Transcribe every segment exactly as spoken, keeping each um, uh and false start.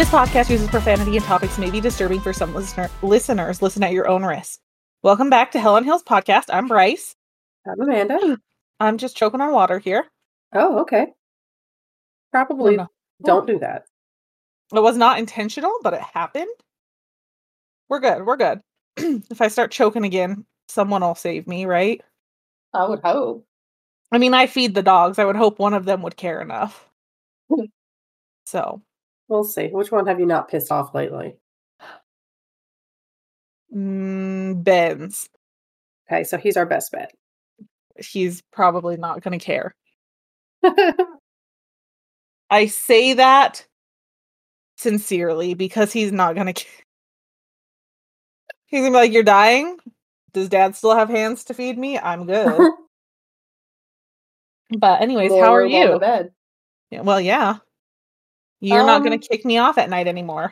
This podcast uses profanity and topics may be disturbing for some listener- listeners. Listen at your own risk. Welcome back to Hell on Hills podcast. I'm Bryce. I'm Amanda. I'm just choking on water here. Oh, okay. Probably Oh, no. don't do that. It was not intentional, but it happened. We're good. We're good. If I start choking again, someone will save me, right? I would hope. I mean, I feed the dogs. I would hope one of them would care enough. So. We'll see. Which one have you not pissed off lately? Mm, Ben's. Okay, so he's our best bet. He's probably not going to care. I say that sincerely because he's not going to care. He's going to be like, you're dying? Does dad still have hands to feed me? I'm good. But anyways, More how are room on the you? bed. Yeah, well, yeah. You're Um, not going to kick me off at night anymore.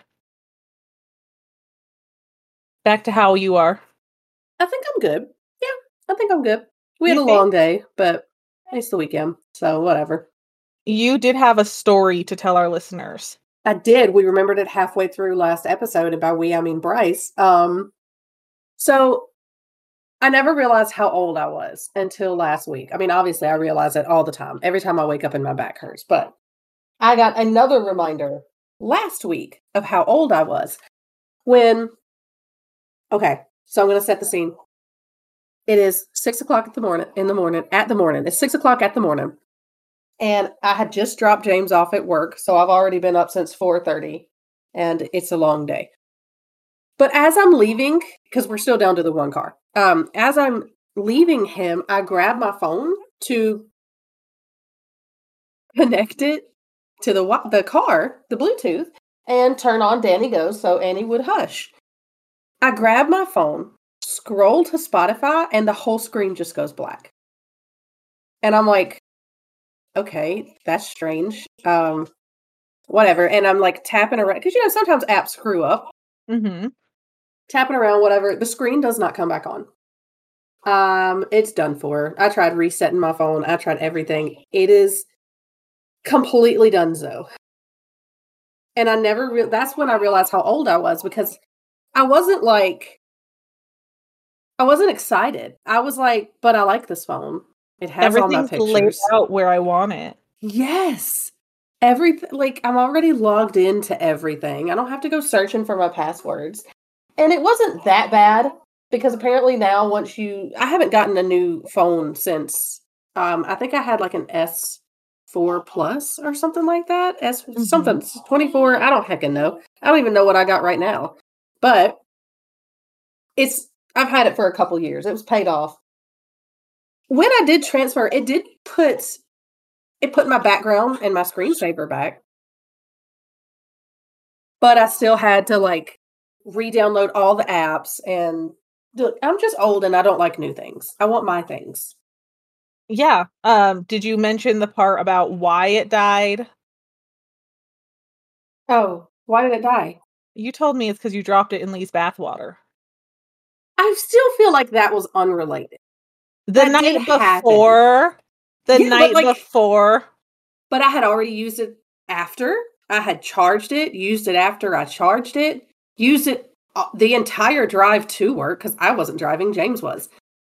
Back to how you are. I think I'm good. Yeah, I think I'm good. We You had a think? long day, but it's the weekend, so whatever. You did have a story to tell our listeners. I did. We remembered it halfway through last episode, and by we, I mean Bryce. Um, so I never realized how old I was until last week. I mean, obviously, I realize it all the time. Every time I wake up and my back hurts. But I got another reminder last week of how old I was when, okay, so I'm going to set the scene. It is six o'clock at the morning, in the morning, at the morning. It's six o'clock at the morning. And I had just dropped James off at work. So I've already been up since four thirty and it's a long day. But as I'm leaving, because we're still down to the one car, um, as I'm leaving him, I grab my phone to connect it to the wa- the car, the Bluetooth, and turn on Danny Goes so Annie would hush. I grab my phone, scroll to Spotify, and the whole screen just goes black. And I'm like, okay, that's strange. Um, whatever. And I'm like tapping around, because, you know, sometimes apps screw up. Mm-hmm. Tapping around, whatever. The screen does not come back on. Um, it's done for. I tried resetting my phone. I tried everything. It is completely donezo. And I never, re- that's when I realized how old I was, because I wasn't like, I wasn't excited. I was like, but I like this phone. It has all my Everything's laid pictures. out where I want it. Yes. Everything, like, I'm already logged into everything. I don't have to go searching for my passwords. And it wasn't that bad, because apparently now once you, I haven't gotten a new phone since, um, I think I had like an S four Plus or something like that. S Mhm. something, twenty-four, I don't heckin' know. I don't even know what I got right now. But it's, I've had it for a couple years. It was paid off. When I did transfer, it did put, it put my background and my screensaver back. But I still had to like re-download all the apps, and look, I'm just old and I don't like new things. I want my things. Yeah. Um, did you mention the part about why it died? Oh, why did it die? You told me it's because you dropped it in Lee's bathwater. I still feel like that was unrelated. The That night did happen. before. The Yeah, but, night like- before. But I had already used it after. I had charged it, used it after I charged it, used it uh, the entire drive to work, because I wasn't driving, James was.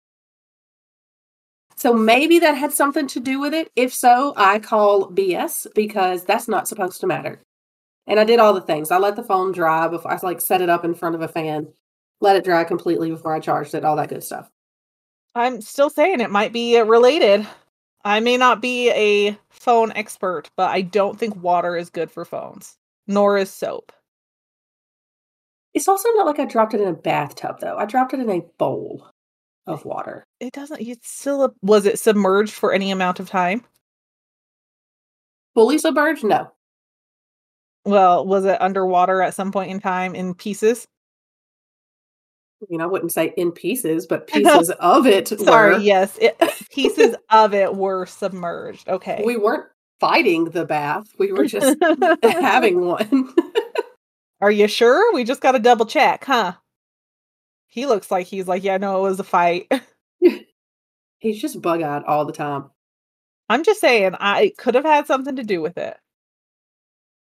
So maybe that had something to do with it. If so, I call B S, because that's not supposed to matter. And I did all the things. I let the phone dry before I like set it up in front of a fan, let it dry completely before I charged it, all that good stuff. I'm still saying it might be related. I may not be a phone expert, but I don't think water is good for phones, nor is soap. It's also not like I dropped it in a bathtub, though. I dropped it in a bowl of water. It doesn't, it's still, a, was it submerged for any amount of time? Fully submerged? No. Well, was it underwater at some point in time in pieces? I mean, I wouldn't say in pieces, but pieces of it Sorry, were. yes. It, pieces of it were submerged. Okay. We weren't fighting the bath. We were just having one. Are you sure? We just got to double check, huh? He looks like he's like, yeah, no, it was a fight. He's just bug-eyed all the time. I'm just saying, I could have had something to do with it.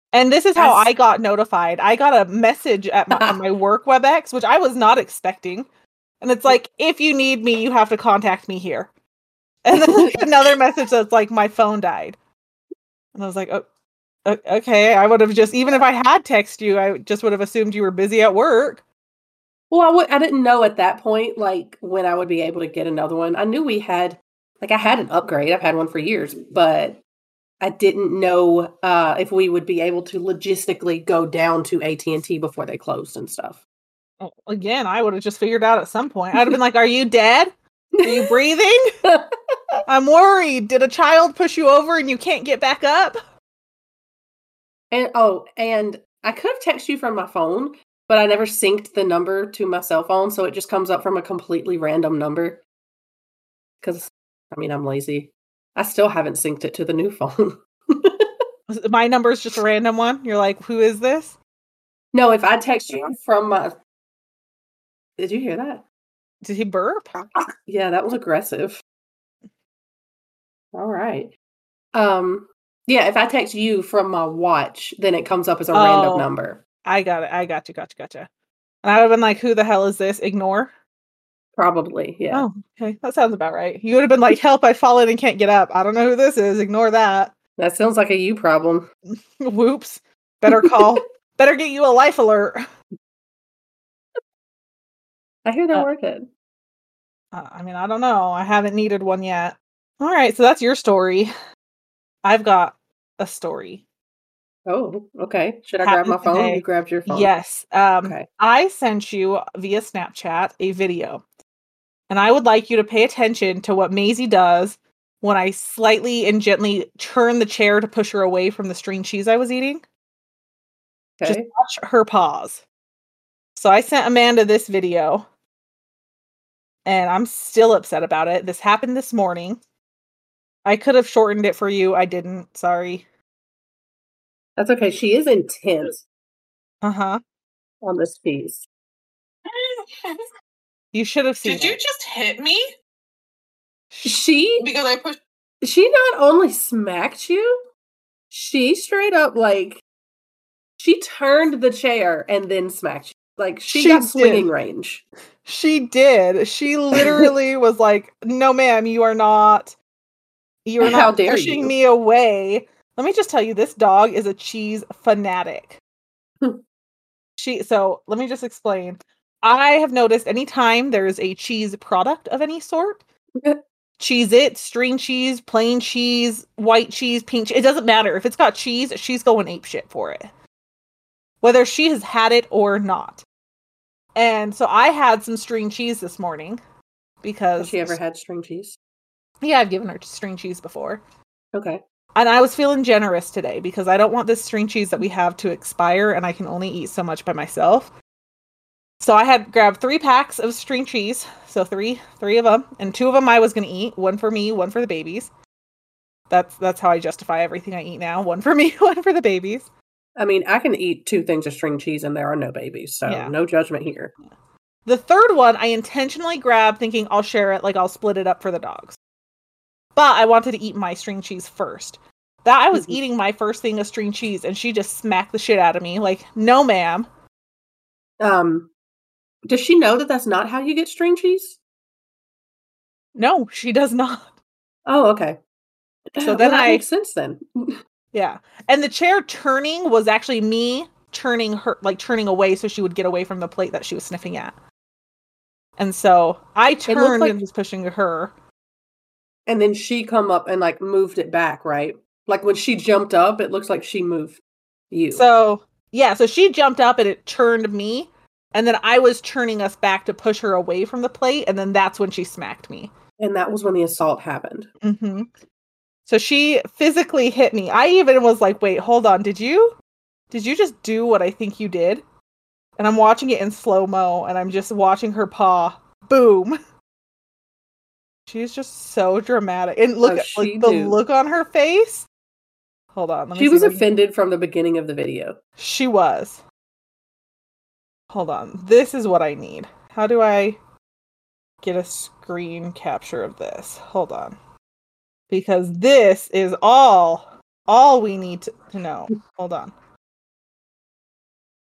And this is how As- I got notified. I got a message at my, on my work WebEx, which I was not expecting. And it's like, if you need me, you have to contact me here. And then like, another message that's like, my phone died. And I was like, oh, okay. I would have just, even if I had texted you, I just would have assumed you were busy at work. Well, I w- I didn't know at that point, like, when I would be able to get another one. I knew we had, like, I had an upgrade. I've had one for years, but I didn't know uh, if we would be able to logistically go down to A T and T before they closed and stuff. Oh, again, I would have just figured out at some point. I'd have been like, are you dead? Are you breathing? I'm worried. Did a child push you over and you can't get back up? And oh, and I could have texted you from my phone, but I never synced the number to my cell phone, so it just comes up from a completely random number. Because, I mean, I'm lazy. I still haven't synced it to the new phone. My number is just a random one. You're like, who is this? No, if I text you from my... Did you hear that? Did he burp? Yeah, that was aggressive. All right. Um, yeah, if I text you from my watch, then it comes up as a Oh. random number. I got it. I got you. Gotcha. Gotcha. And I would have been like, who the hell is this? Ignore. Probably, yeah. Oh, okay. That sounds about right. You would have been like, help, I've fallen and can't get up. I don't know who this is. Ignore that. That sounds like a you problem. Whoops. Better call. Better get you a life alert. I hear they're Uh, working. Uh, I mean, I don't know. I haven't needed one yet. All right. So that's your story. I've got a story. Oh, okay. Should I grab Happened my phone? today. You grabbed your phone. Yes. Um, Okay. I sent you via Snapchat a video. And I would like you to pay attention to what Maisie does when I slightly and gently turn the chair to push her away from the string cheese I was eating. Just Okay. watch her pause. So I sent Amanda this video. And I'm still upset about it. This happened this morning. I could have shortened it for you. I didn't. Sorry. That's okay. She is intense Uh-huh. on this piece. You should have seen Did you it. just hit me? She Because I pushed. she not only smacked you, she straight up like she turned the chair and then smacked you. Like she, She got did. swinging range. She did. She literally was like, no, ma'am, you are not. You are How not dare pushing you. me away. Let me just tell you, this dog is a cheese fanatic. She so let me just explain. I have noticed anytime there's a cheese product of any sort, Cheez-It, string cheese, plain cheese, white cheese, pink cheese, it doesn't matter. If it's got cheese, she's going apeshit for it. Whether she has had it or not. And so I had some string cheese this morning because Has she ever had string cheese? yeah, I've given her string cheese before. Okay. And I was feeling generous today because I don't want this string cheese that we have to expire and I can only eat so much by myself. So I had grabbed three packs of string cheese. So three, three of them. And two of them I was going to eat. One for me, one for the babies. That's that's how I justify everything I eat now. One for me, one for the babies. I mean, I can eat two things of string cheese and there are no babies, so Yeah. no judgment here. The third one I intentionally grabbed thinking I'll share it, like I'll split it up for the dogs. But I wanted to eat my string cheese first. That I was Mhm. eating my first thing of string cheese and she just smacked the shit out of me. Like, no ma'am. Um, does she know that that's not how you get string cheese? No, she does not. Oh, okay. So Well, then that I- makes sense then. Yeah. And the chair turning was actually me turning her, like turning away so she would get away from the plate that she was sniffing at. And so I looked turned like- and was pushing her. And then she come up and like moved it back, right? Like when she jumped up, it looks like she moved you. So, yeah, so she jumped up and it turned me. And then I was turning us back to push her away from the plate. And then that's when she smacked me. And that was when the assault happened. Mm-hmm. So she physically hit me. I even was like, wait, hold on. Did you, did you just do what I think you did? And I'm watching it in slow-mo and I'm just watching her paw. Boom. She's just so dramatic. And look Oh, at she like the do. look on her face. Hold on. Let me She see was if I can- offended from the beginning of the video. She was. Hold on. This is what I need. How do I get a screen capture of this? Hold on. Because this is all all we need to, to know. Hold on.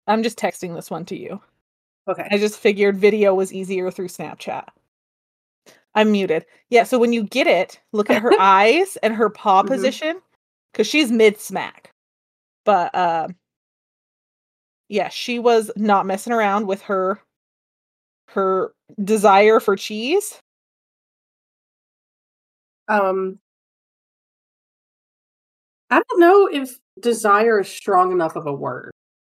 I'm just texting this one to you. Okay. I just figured video was easier through Snapchat. I'm muted. Yeah, so when you get it, look at her eyes and her paw Mhm. position, because she's mid-smack. But, uh, yeah, she was not messing around with her her desire for cheese. Um, I don't know if desire is strong enough of a word.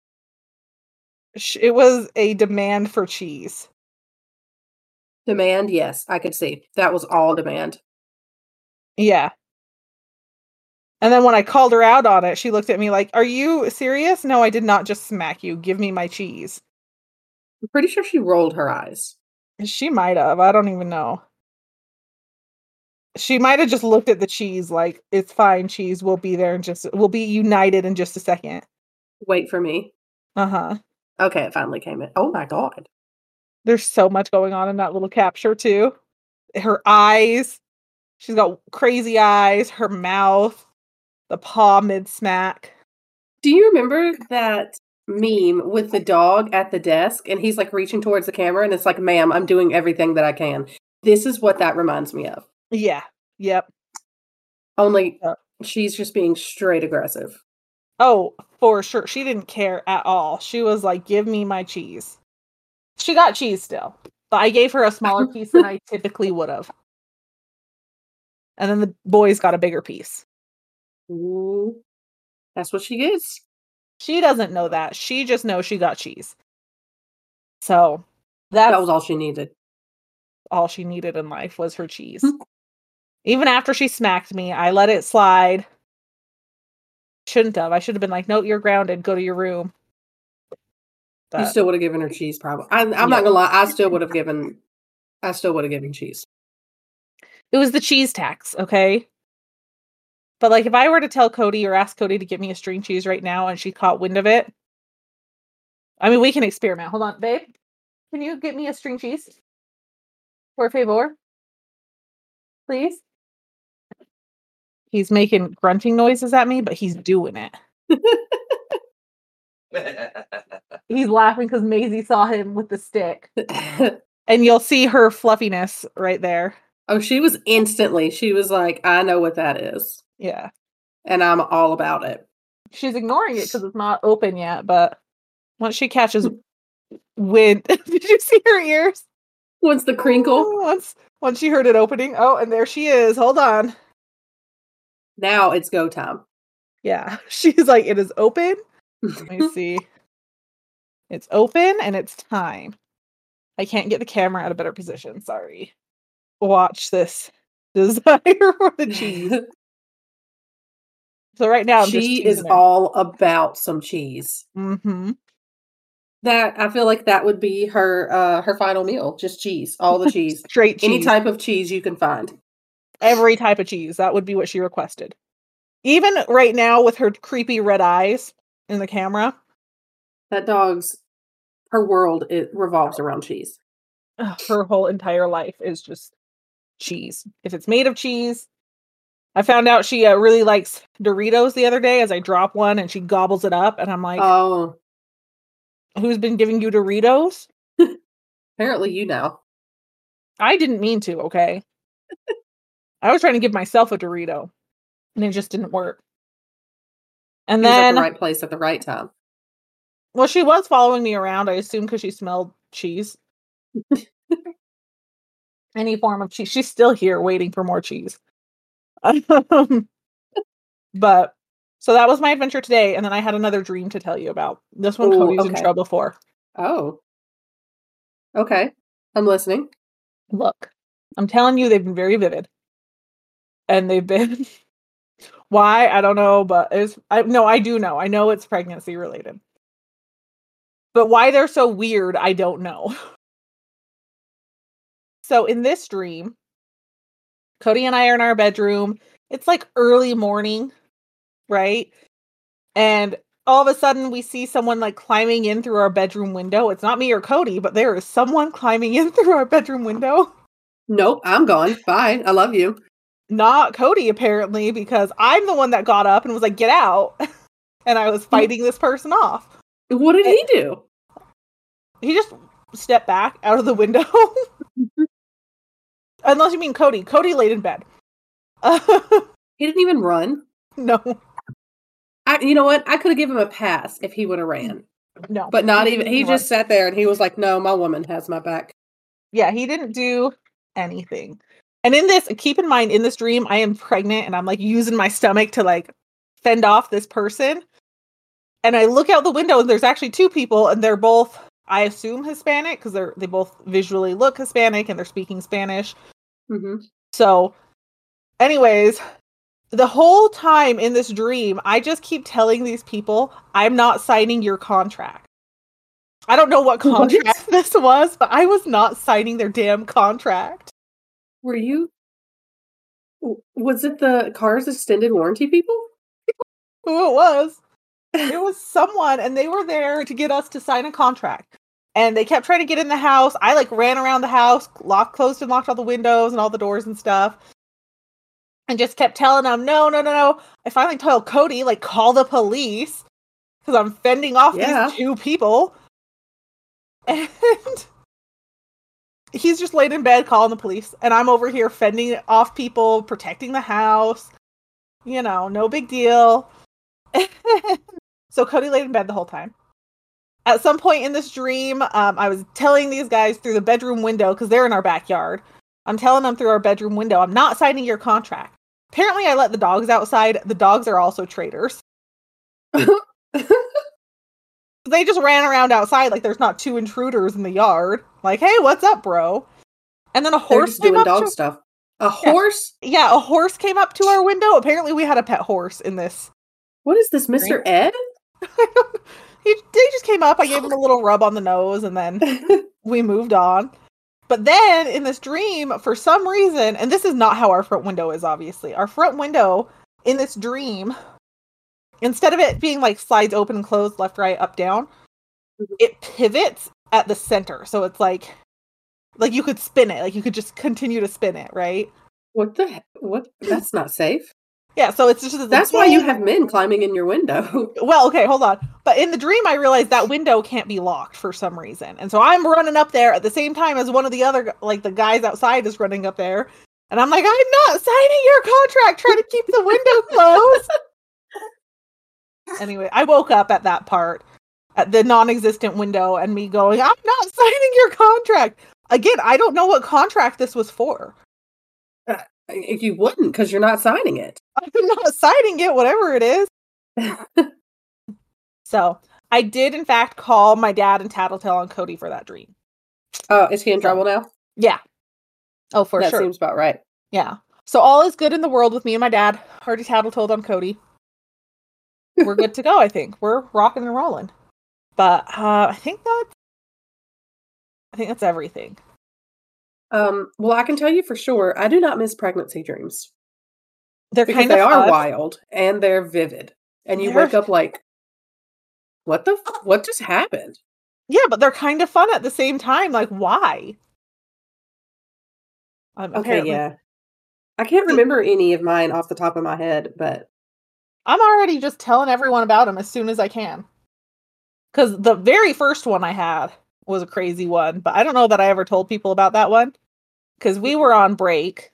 Sh it was a demand for cheese. Demand, yes, I could see. That was all demand. Yeah. And then when I called her out on it, she looked at me like, "Are you serious? No, I did not just smack you. Give me my cheese." I'm pretty sure she rolled her eyes. She might have. I don't even know. She might have just looked at the cheese like, "It's fine, cheese. We'll be there in just we'll be united in just a second." Wait for me. Uh-huh. Okay, it finally came in. Oh my god. There's so much going on in that little capture too. Her eyes. She's got crazy eyes, her mouth, the paw mid-smack. Do you remember that meme with the dog at the desk and he's like reaching towards the camera and it's like, "Ma'am, I'm doing everything that I can." This is what that reminds me of. Yeah. Yep. Only Yep. she's just being straight aggressive. Oh, for sure. She didn't care at all. She was like, "Give me my cheese." She got cheese still, but I gave her a smaller piece than I typically would have. And then the boys got a bigger piece. Ooh, that's what she gets. She doesn't know that. She just knows she got cheese. So that's That was all she needed. all she needed in life was her cheese. Even after she smacked me, I let it slide. Shouldn't have. I should have been like, "Nope, you're grounded. Go to your room." You But still would have given her cheese, probably. I'm, I'm yeah. not gonna lie. I still would have given. I still would have given cheese. It was the cheese tax, okay? But like, if I were to tell Cody or ask Cody to get me a string cheese right now, and she caught wind of it, I mean, we can experiment. Hold on, babe. Can you get me a string cheese? Por favor, please. He's making grunting noises at me, but he's doing it. He's laughing because Maisie saw him with the stick. And you'll see her fluffiness right there. Oh, she was instantly. She was like, "I know what that is." Yeah. And I'm all about it. She's ignoring it because it's not open yet, but once she catches wind, did you see her ears? Once the crinkle. Oh, once, once she heard it opening. Oh, and there she is. Hold on. Now it's go time. Yeah. She's like, "It is open." Let me see. It's open and it's time. I can't get the camera at a better position. Sorry. Watch this desire for the cheese. So right now, I'm just She is teasing her. all about some cheese. Mm-hmm. That I feel like that would be her uh her final meal. Just cheese. All the cheese. Straight cheese. Any type of cheese you can find. Every type of cheese. That would be what she requested. Even right now with her creepy red eyes in the camera. That dog's her world, it revolves around cheese. Ugh, her whole entire life is just cheese. If it's made of cheese. I found out she uh, really likes Doritos the other day as I drop one and she gobbles it up. And I'm like, Oh, who's been giving you Doritos? apparently you know. I didn't mean to, okay? I was trying to give myself a Dorito. And it just didn't work. And She was at then, the right place at the right time. well, she was following me around, I assume, because she smelled cheese. Any form of cheese. She's still here waiting for more cheese. Um, but, so that was my adventure today. And then I had another dream to tell you about. This one Ooh, Cody's in okay. trouble for. Oh. Okay. I'm listening. Look, I'm telling you, they've been very vivid. And they've been... Why? I don't know, but it's... I, no, I do know. I know it's pregnancy related. But why they're so weird, I don't know. So in this dream, Cody and I are in our bedroom. It's like early morning, right? And all of a sudden we see someone like climbing in through our bedroom window. It's not me or Cody, but there is someone climbing in through our bedroom window. Nope, I'm gone. Bye. I love you. Not Cody, apparently, because I'm the one that got up and was like, "Get out." And I was fighting this person off. What did he do? He just stepped back out of the window. Unless you mean Cody. Cody laid in bed. He didn't even run? No. I, you know what? I could have given him a pass if he would have ran. No. But not even, he just sat there and he was like, no, my woman has my back. Yeah, he didn't do anything. And in this, keep in mind, in this dream, I am pregnant and I'm like using my stomach to like fend off this person. And I look out the window and there's actually two people and they're both, I assume, Hispanic because they're they both visually look Hispanic and they're speaking Spanish. Mm-hmm. So, anyways, the whole time in this dream, I just keep telling these people, I'm not signing your contract. I don't know what contract what? this was, but I was not signing their damn contract. Were you? Was it the car's extended warranty people? Who it was. It was someone, and they were there to get us to sign a contract. And they kept trying to get in the house. I, like, ran around the house, locked, closed and locked all the windows and all the doors and stuff. And just kept telling them, no, no, no, no. I finally told Cody, like, call the police. Because I'm fending off yeah. these two people. And he's just laid in bed calling the police. And I'm over here fending off people, protecting the house. You know, no big deal. So Cody laid in bed the whole time. At some point in this dream, um, I was telling these guys through the bedroom window, because they're in our backyard. I'm telling them through our bedroom window, I'm not signing your contract. Apparently, I let the dogs outside. The dogs are also traitors. They just ran around outside like there's not two intruders in the yard. Like, hey, what's up, bro? And then a horse They're just came doing up dog to... stuff. A horse? Yeah. yeah, a horse came up to our window. Apparently, we had a pet horse in this. What is this, Mister Ed? he, they just came up. I gave him a little rub on the nose, and then we moved on. But then, in this dream, for some reason, and this is not how our front window is, obviously. Our front window, in this dream, instead of it being like slides open and closed, left, right, up, down, mm-hmm. it pivots at the center. So it's like, like you could spin it. Like you could just continue to spin it, right? What the heck? What? That's not safe. Yeah, so it's just... That's why you have men climbing in your window. Well, okay, hold on. But in the dream, I realized that window can't be locked for some reason. And so I'm running up there at the same time as one of the other, like, the guys outside is running up there. And I'm like, I'm not signing your contract, trying to keep the window closed. Anyway, I woke up at that part, at the non-existent window, and me going, I'm not signing your contract. Again, I don't know what contract this was for. Uh, you wouldn't, because you're not signing it. I'm not signing it, whatever it is. So, I did, in fact, call my dad and tattletale on Cody for that dream. Oh, is he in trouble now? Yeah. Oh, for that sure. That seems about right. Yeah. So, all is good in the world with me and my dad. Already tattletaled on Cody. We're good to go, I think. We're rocking and rolling. But, uh, I think that's... I think that's everything. Um, well, I can tell you for sure, I do not miss pregnancy dreams. They're because kind they of are fun. wild and they're vivid. And you they're... wake up like, what the, f- what just happened? Yeah, but they're kind of fun at the same time. Like, why? Um, okay, apparently... yeah. I can't remember any of mine off the top of my head, but... I'm already just telling everyone about them as soon as I can. Because the very first one I had was a crazy one, but I don't know that I ever told people about that one. Because we were on break.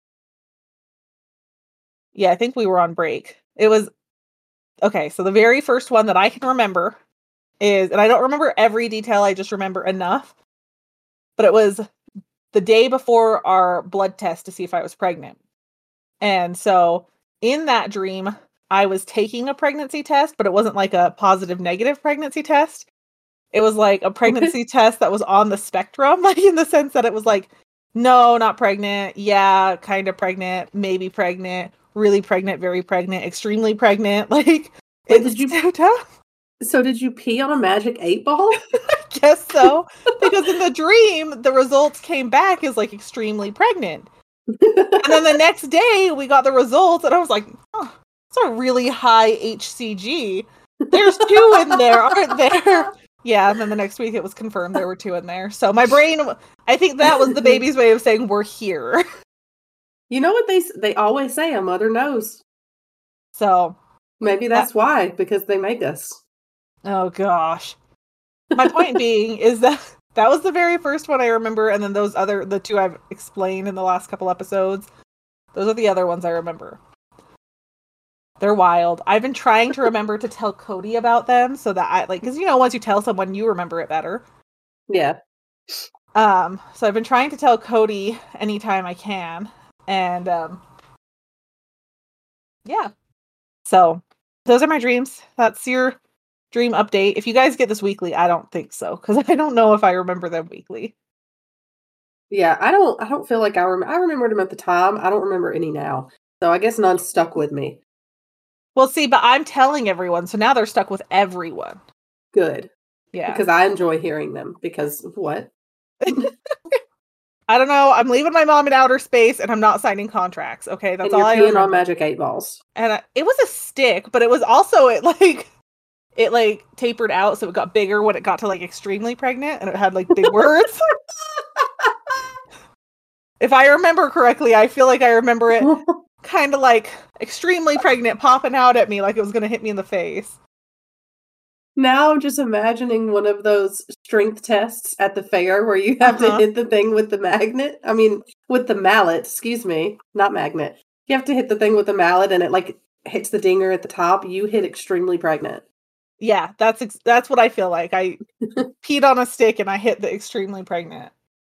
Yeah, I think we were on break. It was... Okay, so the very first one that I can remember is... And I don't remember every detail, I just remember enough. But it was the day before our blood test to see if I was pregnant. And so, in that dream... I was taking a pregnancy test, but it wasn't like a positive negative pregnancy test. It was like a pregnancy test that was on the spectrum, like in the sense that it was like, no, not pregnant. Yeah, kind of pregnant, maybe pregnant, really pregnant, very pregnant, extremely pregnant. Like, Wait, it's did you, so tough. So did you pee on a magic eight ball? I guess so. Because in the dream, the results came back as like extremely pregnant. And then the next day we got the results and I was like, oh, it's a really high H C G. There's two in there, aren't there? Yeah, and then the next week it was confirmed there were two in there. So my brain, I think that was the baby's way of saying we're here. You know what they they always say, a mother knows. So maybe that's that, why, because they make us. Oh gosh. My point being is that that was the very first one I remember, and then those other, the two I've explained in the last couple episodes, those are the other ones I remember. They're wild. I've been trying to remember to tell Cody about them so that I, like, because, you know, once you tell someone, you remember it better. Yeah. Um, so I've been trying to tell Cody anytime I can, and, um, yeah. So, those are my dreams. That's your dream update. If you guys get this weekly, I don't think so, because I don't know if I remember them weekly. Yeah, I don't I don't feel like I rem I remembered them at the time, I don't remember any now. So I guess none stuck with me. Well, see, but I'm telling everyone, so now they're stuck with everyone. Good. Yeah. Because I enjoy hearing them, because what? I don't know, I'm leaving my mom in outer space, and I'm not signing contracts, okay? That's And all you're I peeing on remember. magic eight balls. And I, it was a stick, but it was also, it, like, it, like, tapered out, so it got bigger when it got to, like, extremely pregnant, and it had, like, big words. If I remember correctly, I feel like I remember it kind of, like, extremely pregnant popping out at me like it was gonna hit me in the face. Now I'm just imagining one of those strength tests at the fair where you have Uh-huh. to hit the thing with the magnet. I mean, with the mallet, excuse me, not magnet. You have to hit the thing with the mallet and it like hits the dinger at the top. You hit extremely pregnant. Yeah, that's ex- that's what I feel like. I peed on a stick and I hit the extremely pregnant.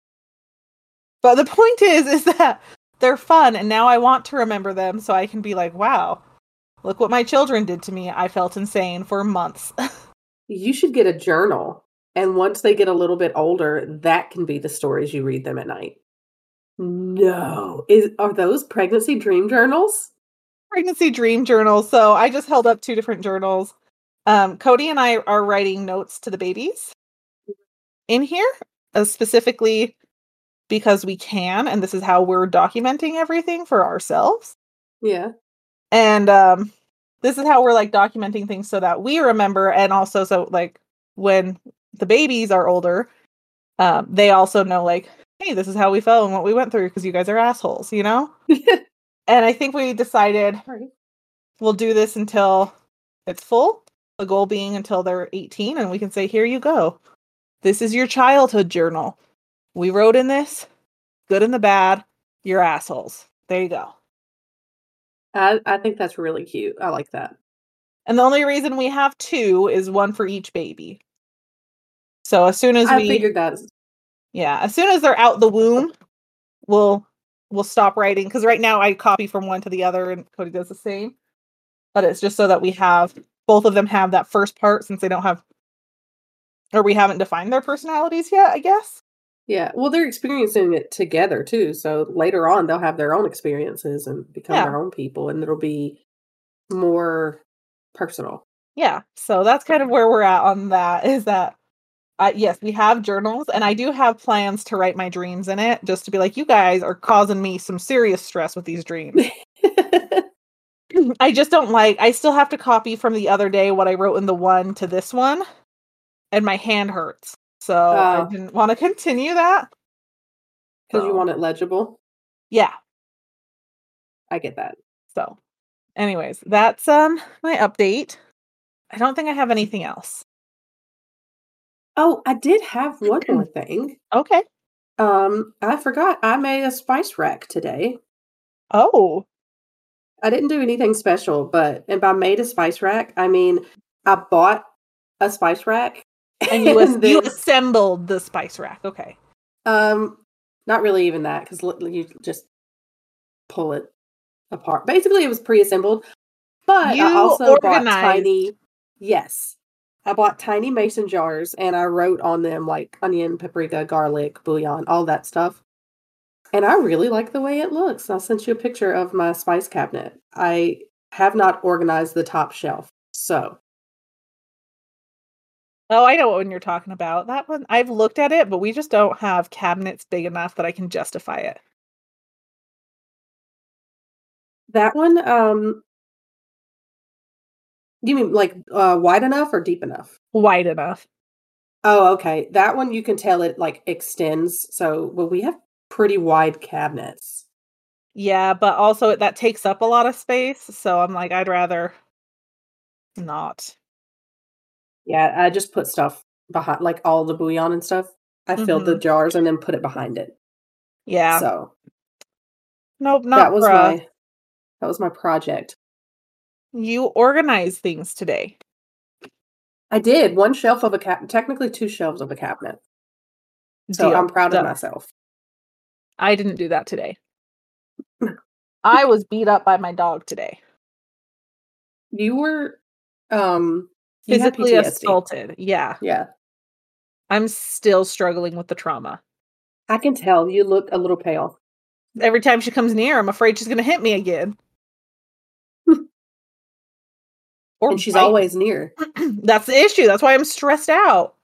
But the point is, is that they're fun, and now I want to remember them so I can be like, wow, look what my children did to me. I felt insane for months. You should get a journal. And once they get a little bit older, that can be the stories you read them at night. No. Is are those pregnancy dream journals? Pregnancy dream journal. So I just held up two different journals. Um, Cody and I are writing notes to the babies in here, uh, specifically because we can, and this is how we're documenting everything for ourselves. Yeah. And um, this is how we're like documenting things so that we remember, and also so like when the babies are older, um, they also know like, hey, this is how we felt and what we went through because you guys are assholes, you know? And I think we decided we'll do this until it's full. The goal being until they're eighteen, and we can say, here you go. This is your childhood journal. We wrote in this, good and the bad, you're assholes. There you go. I I think that's really cute. I like that. And the only reason we have two is one for each baby. So as soon as I we, figured that is yeah, as soon as they're out the womb, we'll we'll stop writing, because right now I copy from one to the other and Cody does the same. But it's just so that we have both of them have that first part, since they don't have, or we haven't defined their personalities yet, I guess. yeah. Well, they're experiencing it together too. So later on, they'll have their own experiences and become Yeah. their own people, and it'll be more personal. Yeah. So that's kind of where we're at on that, is that uh, yes, we have journals, and I do have plans to write my dreams in it, just to be like, you guys are causing me some serious stress with these dreams. I just don't like, I still have to copy from the other day what I wrote in the one to this one, and my hand hurts. So I Uh, didn't want to continue that. because you So want it legible. yeah. I get that. So anyways, that's um my update. I don't think I have anything else. Oh, I did have one more thing. Okay. Um, I forgot I made a spice rack today. Oh. I didn't do anything special, but and by made a spice rack, I mean I bought a spice rack And you as- and you then assembled the spice rack. Okay. um not really even that because you just pull it apart. Basically, it was pre-assembled, but I You also bought organized. tiny yes. I bought tiny mason jars and I wrote on them like onion, paprika, garlic, bouillon, all that stuff. And I really like the way it looks. I sent you a picture of my spice cabinet. I have not organized the top shelf. So, Oh, I know what one you're talking about. That one, I've looked at it, but we just don't have cabinets big enough that I can justify it. that one, um, you mean like uh, wide enough or deep enough? Wide enough. Oh, okay. That one you can tell it like extends. So, well, we have pretty wide cabinets. Yeah, but also that takes up a lot of space, so I'm like, I'd rather not. Yeah, I just put stuff behind, like, all the bouillon and stuff. I filled the Mhm. jars and then put it behind it. Yeah. So Nope, that not was for us. my that was my project. You organize things today. I did one shelf of a cab technically two shelves of a cabinet. So I'm Deal. proud of Done. myself. I didn't do that today. I was beat up by my dog today. You were, um, you had Physically P T S D. assaulted. Yeah. Yeah. I'm still struggling with the trauma. I can tell you look a little pale. Every time she comes near, I'm afraid she's gonna hit me again. Or And she's bite me. always near. That's the issue. That's why I'm stressed out.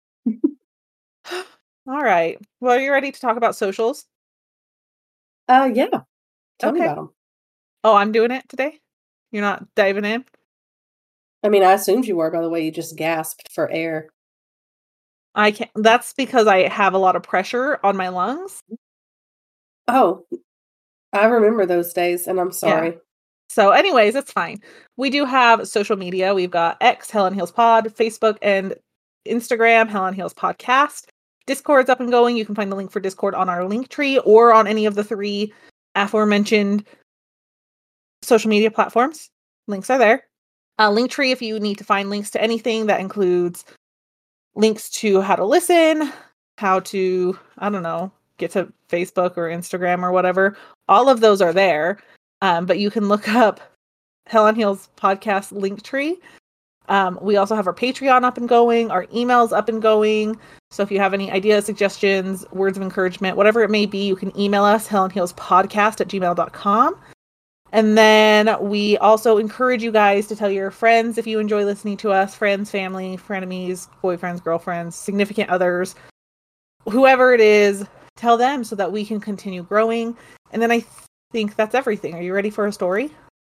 All right. Well, are you ready to talk about socials? Uh, yeah. Tell me Okay. about 'em. Oh, I'm doing it today? You're not diving in? I mean, I assumed you were by the way you just gasped for air. I can't that's because I have a lot of pressure on my lungs. Oh, I remember those days, and I'm Yeah. sorry. So anyways, it's fine. We do have social media. We've got X, Hell on Heels Pod, Facebook and Instagram, Hell on Heels Podcast. Discord's up and going. You can find the link for Discord on our link tree or on any of the three aforementioned social media platforms. Links are there. Uh, Linktree if you need to find links to anything that includes links to how to listen, how to, I don't know, get to Facebook or Instagram or whatever. All of those are there. Um, but you can look up Hell on Heels Podcast Linktree. Um, we also have our Patreon up and going, our emails up and going. So if you have any ideas, suggestions, words of encouragement, whatever it may be, you can email us, hell on heels podcast at gmail dot com. And then we also encourage you guys to tell your friends if you enjoy listening to us, friends, family, frenemies, boyfriends, girlfriends, significant others, whoever it is, tell them so that we can continue growing. And then I th- think that's everything. Are you ready for a story?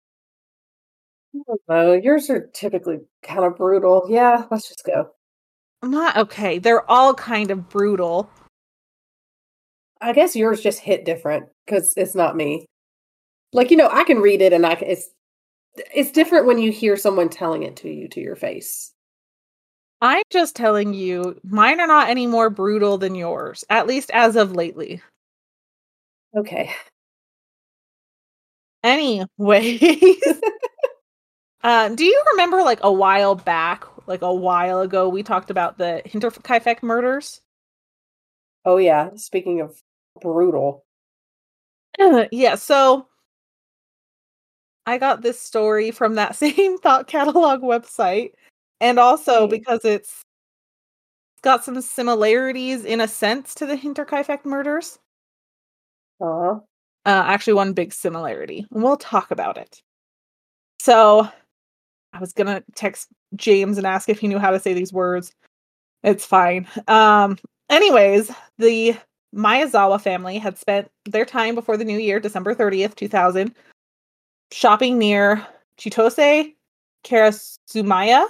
Oh, yours are typically kind of brutal. Yeah, let's just go. Not okay. They're all kind of brutal. I guess yours just hit different because it's not me. Like, you know, I can read it and I can, it's it's different when you hear someone telling it to you to your face. I'm just telling you, mine are not any more brutal than yours, at least as of lately. Okay. Anyways, uh, do you remember like a while back, like a while ago, we talked about the Hinterkaifeck murders? Oh yeah, speaking of brutal. Yeah, so I got this story from that same Thought Catalog website, and also Hey. because it's got some similarities in a sense to the Hinterkaifeck murders. Uh-huh. Uh, actually, one big similarity, and we'll talk about it. So, I was gonna text James and ask if he knew how to say these words. It's fine. Um, anyways, the Miyazawa family had spent their time before the new year, December thirtieth, two thousand, shopping near Chitose Karasumaya,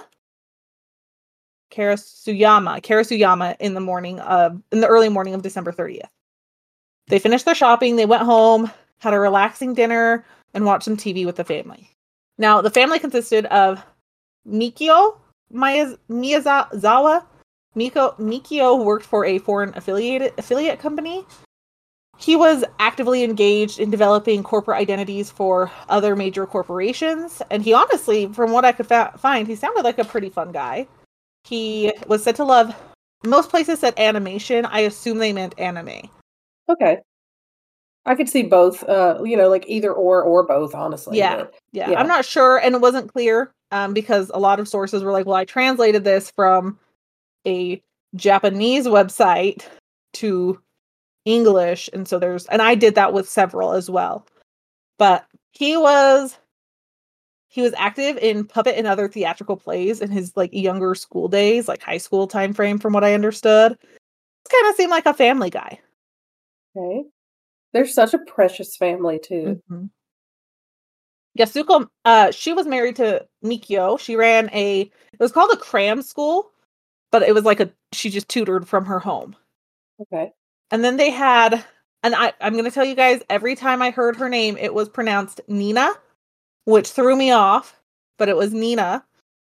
Karasuyama, Karasuyama in the morning of in the early morning of December thirtieth. They finished their shopping, they went home, had a relaxing dinner, and watched some T V with the family. Now, the family consisted of Mikio Miyaz- Miyazawa. Miko Mikio worked for a foreign affiliated affiliate company. He was actively engaged in developing corporate identities for other major corporations, and he honestly, from what I could fa- find, he sounded like a pretty fun guy. He was said to love, most places said animation. I assume they meant anime. Okay. I could see both, uh, you know, like either or or both, honestly. Yeah, But yeah. yeah. I'm not sure, and it wasn't clear um, because a lot of sources were like, well, I translated this from a Japanese website to English, and so there's, and I did that with several as well. But he was he was active in puppet and other theatrical plays in his like younger school days, like high school time frame, from what I understood. It kind of seemed like a family guy. Okay. They're such a precious family too. Mm-hmm. Yasuko, uh, she was married to Mikio. She ran a, it was called a cram school, but it was like a, she just tutored from her home. Okay. And then they had, and I, I'm going to tell you guys, every time I heard her name, it was pronounced Nina, which threw me off, but it was Nina.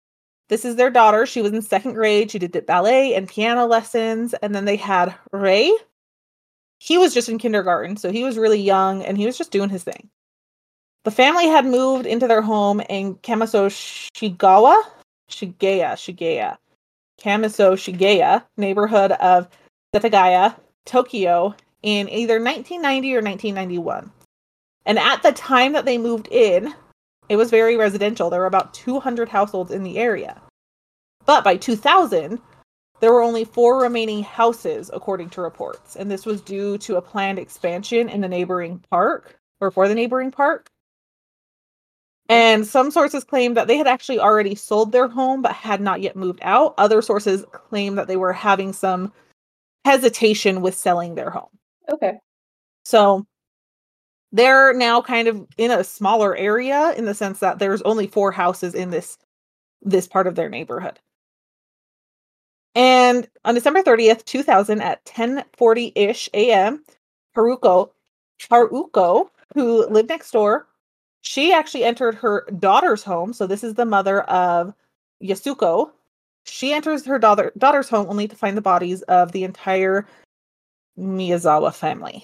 This is their daughter. She was in second grade. She did ballet and piano lessons. And then they had Rei. He was just in kindergarten, so he was really young, and he was just doing his thing. The family had moved into their home in Kamiso Shigawa, Shigeya, Shigeya, Kamiso Shigeya, neighborhood of Setagaya, Tokyo, in either nineteen ninety or nineteen ninety-one. And at the time that they moved in, it was very residential. There were about two hundred households in the area. But by two thousand, there were only four remaining houses, according to reports. And this was due to a planned expansion in the neighboring park, or for the neighboring park. And some sources claim that they had actually already sold their home, but had not yet moved out. Other sources claim that they were having some hesitation with selling their home. Okay. So they're now kind of in a smaller area in the sense that there's only four houses in this, this part of their neighborhood. And on December thirtieth, two thousand, at ten forty-ish a.m., Haruko, Haruko, who lived next door, she actually entered her daughter's home. So this is the mother of Yasuko. She enters her daughter, daughter's home only to find the bodies of the entire Miyazawa family.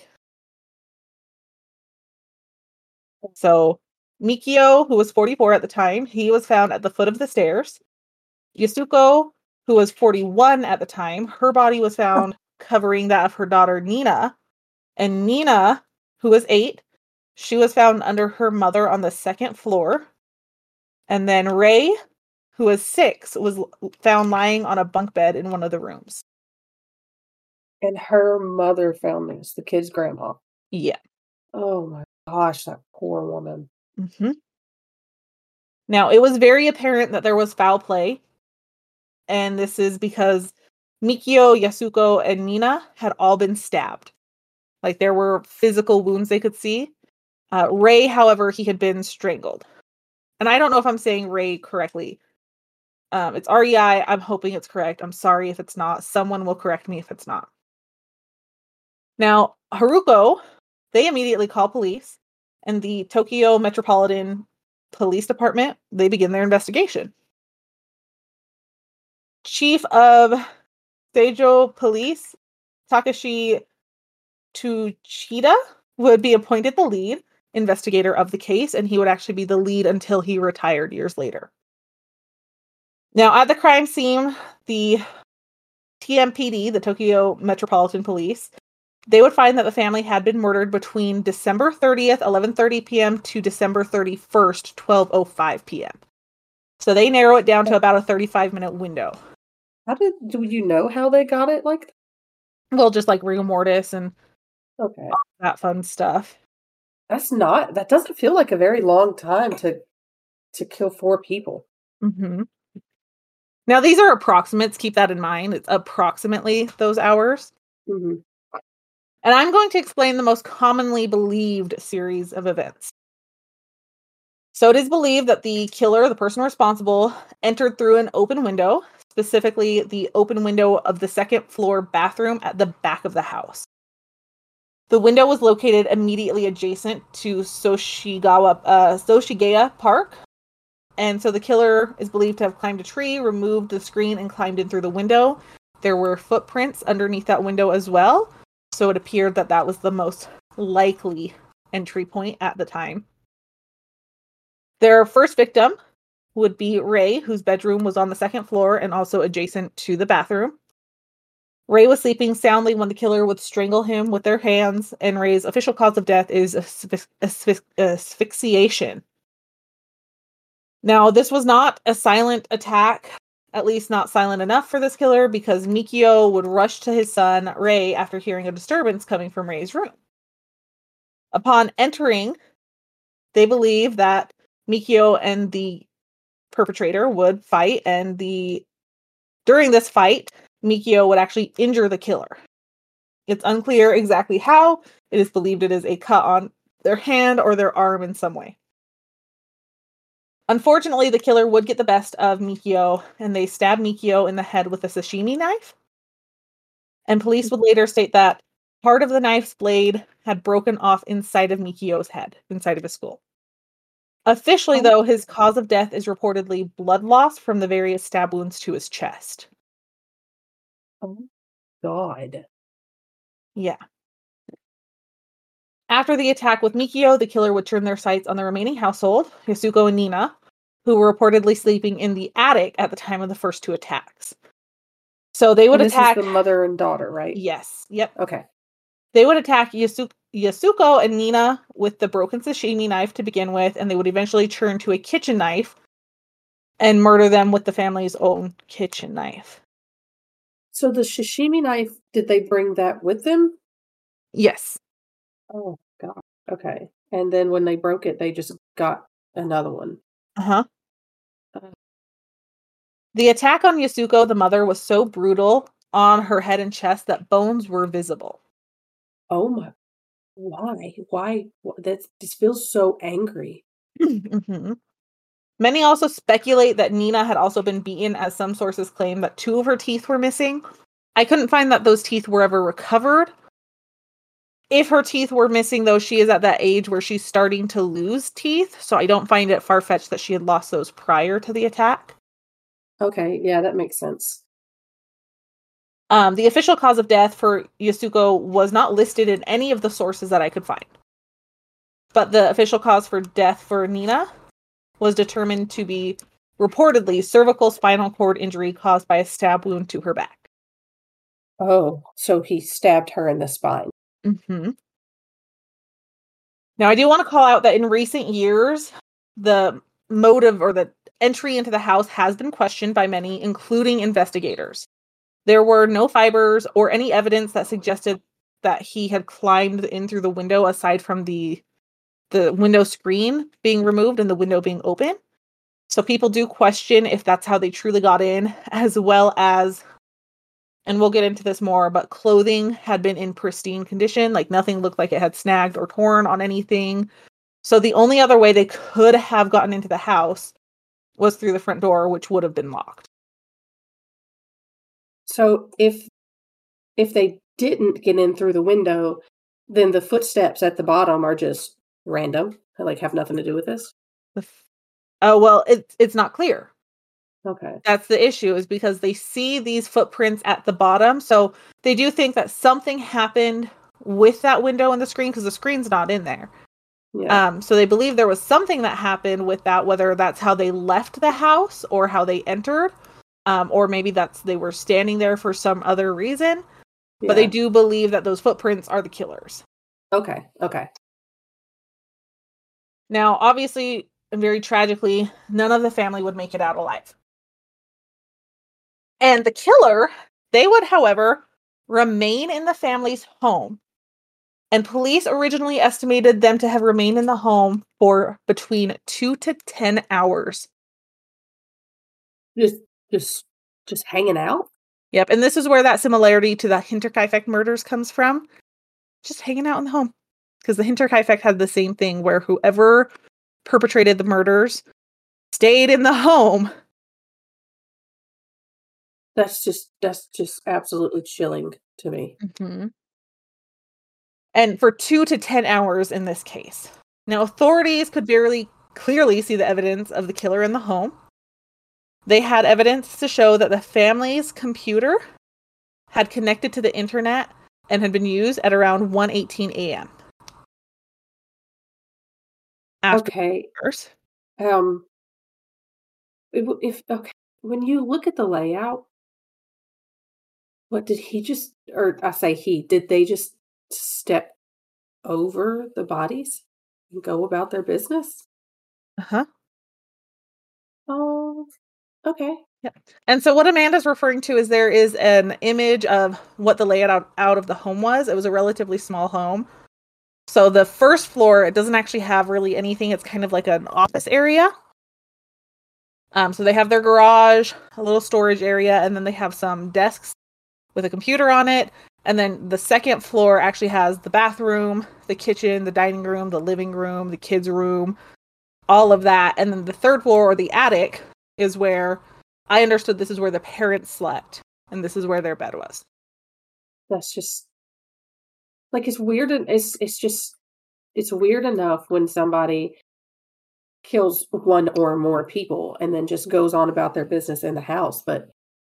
So Mikio, who was forty-four at the time, he was found at the foot of the stairs. Yasuko, who was forty-one at the time, her body was found covering that of her daughter Nina. And Nina, who was eight, she was found under her mother on the second floor. And then Rei, who was six, was found lying on a bunk bed in one of the rooms. And her mother found this, the kid's grandma. Yeah. Oh my gosh, that poor woman. Mm-hmm. Now, it was very apparent that there was foul play. And this is because Mikio, Yasuko, and Nina had all been stabbed. Like, there were physical wounds they could see. Uh, Rei, however, he had been strangled. And I don't know if I'm saying Rei correctly. Um, it's R E I. I'm hoping it's correct. I'm sorry if it's not. Someone will correct me if it's not. Now, Haruko, they immediately call police. And the Tokyo Metropolitan Police Department, they begin their investigation. Chief of Seijo Police, Takashi Tsuchida, would be appointed the lead investigator of the case, and he would actually be the lead until he retired years later. Now, at the crime scene, the T M P D, the Tokyo Metropolitan Police, they would find that the family had been murdered between December thirtieth, eleven thirty p.m. to December thirty-first, twelve oh five p.m. So they narrow it down to about a thirty-five minute window. How did, do you know how they got it like that? Well, just like rigor mortis and Okay. all that fun stuff. That's not, that doesn't feel like a very long time to to kill four people. Mm-hmm. Now, these are approximates. Keep that in mind. It's approximately those hours. Mm-hmm. And I'm going to explain the most commonly believed series of events. So it is believed that the killer, the person responsible, entered through an open window, specifically the open window of the second floor bathroom at the back of the house. The window was located immediately adjacent to Soshigawa, uh, Soshigeya Park. And so the killer is believed to have climbed a tree, removed the screen, and climbed in through the window. There were footprints underneath that window as well. So it appeared that that was the most likely entry point at the time. Their first victim would be Rei, whose bedroom was on the second floor and also adjacent to the bathroom. Rei was sleeping soundly when the killer would strangle him with their hands, and Rei's official cause of death is asphy- asphy- asphyxiation. Now, this was not a silent attack, at least not silent enough for this killer, because Mikio would rush to his son, Rei, after hearing a disturbance coming from Rei's room. Upon entering, they believe that Mikio and the perpetrator would fight, and the during this fight, Mikio would actually injure the killer. It's unclear exactly how. It is believed it is a cut on their hand or their arm in some way. Unfortunately, the killer would get the best of Mikio, and they stabbed Mikio in the head with a sashimi knife. And police would later state that part of the knife's blade had broken off inside of Mikio's head, inside of his skull. Officially, Oh. though, his cause of death is reportedly blood loss from the various stab wounds to his chest. Oh, God. Yeah. After the attack with Mikio, the killer would turn their sights on the remaining household, Yasuko and Nina, who were reportedly sleeping in the attic at the time of the first two attacks. So they would And this attack... is the mother and daughter, right? Yes. Yep. Okay. They would attack Yasu- Yasuko and Nina with the broken sashimi knife to begin with, and they would eventually turn to a kitchen knife and murder them with the family's own kitchen knife. So the sashimi knife, did they bring that with them? Yes. Oh, God. Okay. And then when they broke it, they just got another one. Uh-huh. Uh, The attack on Yasuko, the mother, was so brutal on her head and chest that bones were visible. oh my. Why? Why? Wh- That this feels so angry. hmm Many also speculate that Nina had also been beaten, as some sources claim that two of her teeth were missing. I couldn't find that those teeth were ever recovered. If her teeth were missing, though, she is at that age where she's starting to lose teeth, so I don't find it far-fetched that she had lost those prior to the attack. Okay, yeah, that makes sense. Um, the official cause of death for Yasuko was not listed in any of the sources that I could find. But the official cause for death for Nina was determined to be reportedly cervical spinal cord injury caused by a stab wound to her back. Oh, so he stabbed her in the spine. Mm-hmm. Now, I do want to call out that in recent years, the motive or the entry into the house has been questioned by many, including investigators. There were no fibers or any evidence that suggested that he had climbed in through the window, aside from the the window screen being removed and the window being open. So people do question if that's how they truly got in, as well as, and we'll get into this more, but clothing had been in pristine condition. Like nothing looked like it had snagged or torn on anything. So the only other way they could have gotten into the house was through the front door, which would have been locked. So if if they didn't get in through the window, then the footsteps at the bottom are just random. They like have nothing to do with this. The f- Oh, well, it's it's not clear. Okay. That's the issue, is because they see these footprints at the bottom. So they do think that something happened with that window and the screen, because the screen's not in there. Yeah. Um, so they believe there was something that happened with that, whether that's how they left the house or how they entered, um, or maybe that's they were standing there for some other reason. yeah. But they do believe that those footprints are the killers. Okay. Okay. Now, obviously, and very tragically, none of the family would make it out alive. And the killer, they would, however, remain in the family's home. And police originally estimated them to have remained in the home for between two to ten hours. Just just just hanging out? Yep, and this is where that similarity to the Hinterkaifeck murders comes from. Just hanging out in the home. Because the Hinterkaifeck had the same thing, where whoever perpetrated the murders stayed in the home. That's just that's just absolutely chilling to me. Mm-hmm. And for two to ten hours in this case. Now, authorities could barely clearly see the evidence of the killer in the home. They had evidence to show that the family's computer had connected to the internet and had been used at around one eighteen a.m. After Okay. hours. Um if, if okay, when you look at the layout, what did he just or I say he, did they just step over the bodies and go about their business? Uh-huh. Oh, okay. Yeah. And so what Amanda's referring to is there is an image of what the layout out, out of the home was. It was a relatively small home. So the first floor, it doesn't actually have really anything. It's kind of like an office area. Um, so they have their garage, a little storage area, and then they have some desks with a computer on it. And then the second floor actually has the bathroom, the kitchen, the dining room, the living room, the kids' room, all of that. And then the third floor, or the attic, is where I understood this is where the parents slept. And this is where their bed was. That's just like it's weird and it's it's just it's weird enough when somebody kills one or more people and then just goes on about their business in the house. But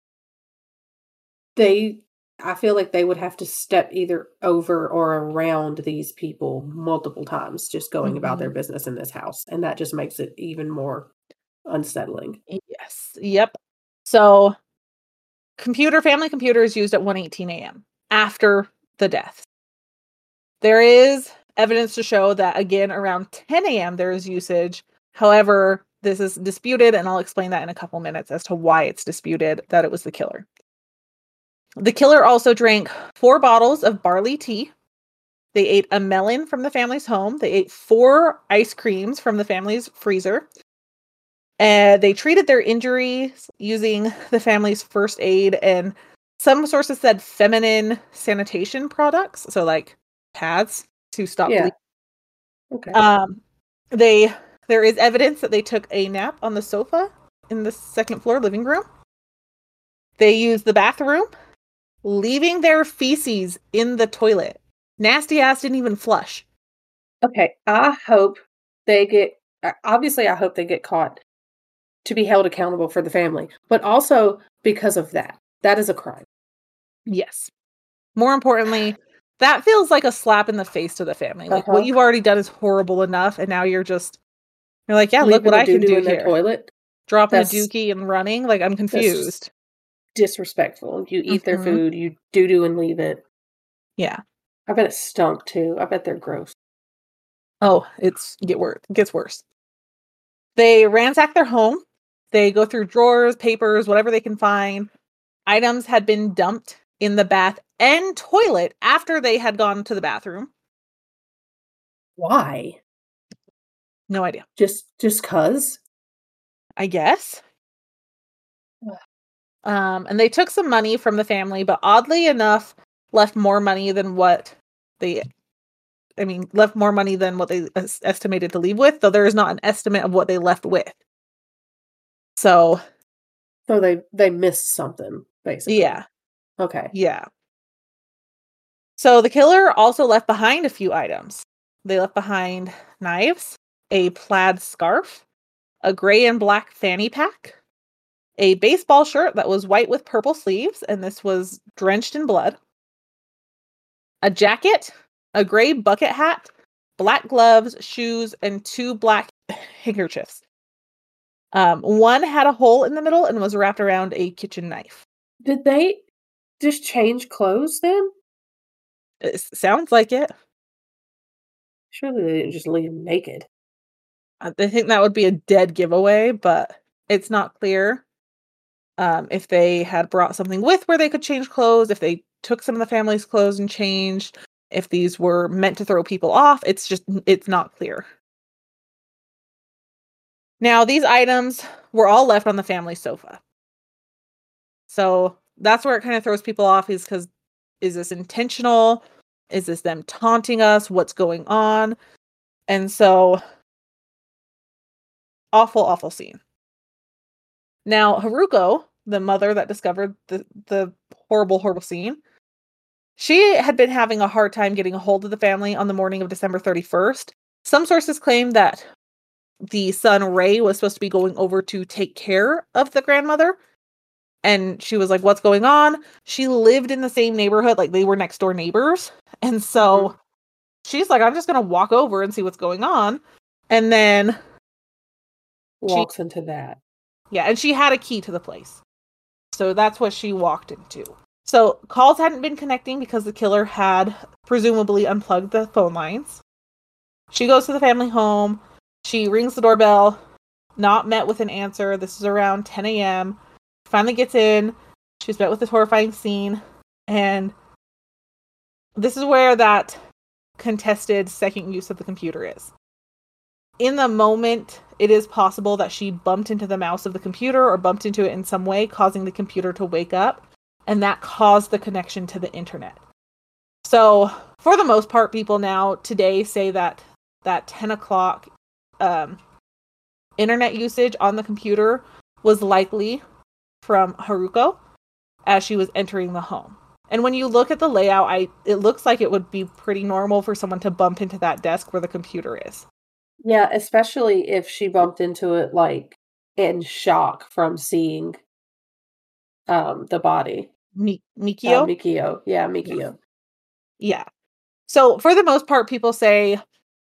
they, I feel like they would have to step either over or around these people multiple times just going about their Mhm. business in this house. And that just makes it even more unsettling. Yes. Yep. So, computer family computer is used at one eighteen a m after the deaths. There is evidence to show that again around ten a m there is usage. However, this is disputed, and I'll explain that in a couple minutes as to why it's disputed that it was the killer. The killer also drank four bottles of barley tea. They ate a melon from the family's home. They ate four ice creams from the family's freezer. And they treated their injuries using the family's first aid, and some sources said feminine sanitation products, so like pads to stop Yeah. bleeding. Okay. Um, they there is evidence that they took a nap on the sofa in the second floor living room. They used the bathroom, leaving their feces in the toilet. Nasty ass didn't even flush. Okay. I hope they get, uh, obviously, I hope they get caught to be held accountable for the family, but also because of that. That is a crime. Yes. More importantly, that feels like a slap in the face to the family. Like, what Uh-huh. you've already done is horrible enough, and now you're just you're like, yeah, look Leaving what a I can doo-doo do in their here. toilet. Dropping a That's dookie and running. Like, I'm that's just confused. disrespectful. You eat their Mhm. food, you doo-doo and leave it. Yeah. I bet it stunk too. I bet they're gross. Oh, it's get worse. Gets worse. They ransack their home. They go through drawers, papers, whatever they can find. Items had been dumped in the bath and toilet after they had gone to the bathroom. Why? No idea. Just just 'cause? I guess. Ugh. Um, and they took some money from the family, but oddly enough, left more money than what they, I mean, left more money than what they es- estimated to leave with, though there is not an estimate of what they left with. So, So they they missed something, basically. yeah, Okay. yeah. So the killer also left behind a few items. They left behind knives, a plaid scarf, a gray and black fanny pack, a baseball shirt that was white with purple sleeves, and this was drenched in blood, a jacket, a gray bucket hat, black gloves, shoes, and two black handkerchiefs. Um, one had a hole in the middle and was wrapped around a kitchen knife. Did they just change clothes then? It s- sounds like it. Surely they didn't just leave 'em naked. I I think that would be a dead giveaway, but it's not clear um, if they had brought something with where they could change clothes, if they took some of the family's clothes and changed, if these were meant to throw people off. It's just, it's not clear. Now, these items were all left on the family sofa. So that's where it kind of throws people off, is because is this intentional? Is this them taunting us? What's going on? And so, awful, awful scene. Now, Haruko, the mother that discovered the, the horrible, horrible scene, she had been having a hard time getting a hold of the family on the morning of December thirty-first. Some sources claim that the son, Ray, was supposed to be going over to take care of the grandmother. And she was like, what's going on? She lived in the same neighborhood, like they were next door neighbors. And so Mhm. she's like, I'm just going to walk over and see what's going on. And then she, Walks into that. yeah, and she had a key to the place. So that's what she walked into. So calls hadn't been connecting because the killer had presumably unplugged the phone lines. She goes to the family home. She rings the doorbell, not met with an answer. This is around ten a m Finally gets in. She's met with this horrifying scene. And this is where that contested second use of the computer is. In the moment, it is possible that she bumped into the mouse of the computer or bumped into it in some way, causing the computer to wake up. And that caused the connection to the internet. So, for the most part, people now today say that that ten o'clock um, internet usage on the computer was likely from Haruko as she was entering the home. And when you look at the layout, I it looks like it would be pretty normal for someone to bump into that desk where the computer is. Yeah, especially if she bumped into it, like, in shock from seeing um, the body. Mi Uh, Mikio? Mikio. Yeah, Yeah. Mikio. Yeah. So, for the most part, people say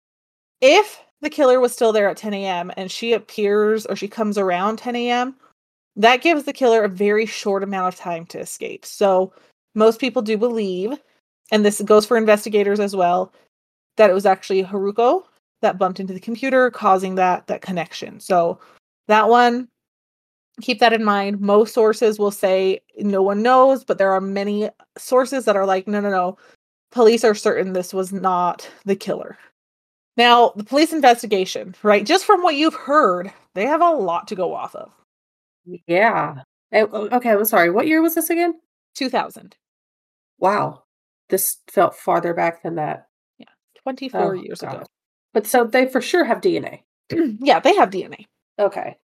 if the killer was still there at ten A M and she appears or she comes around ten A M, that gives the killer a very short amount of time to escape. So, most people do believe, and this goes for investigators as well, that it was actually Haruko that bumped into the computer, causing that that connection. So, that one, keep that in mind. Most sources will say no one knows, but there are many sources that are like, no, no, no. Police are certain this was not the killer. Now, the police investigation, right? Just from what you've heard, they have a lot to go off of. Yeah. Eh, o okay, I'm sorry, what year was this again? two thousand. Wow. This felt farther back than that. Yeah, twenty-four Oh, years ago. god. But so they for sure have D N A. Yeah, they have D N A. Okay.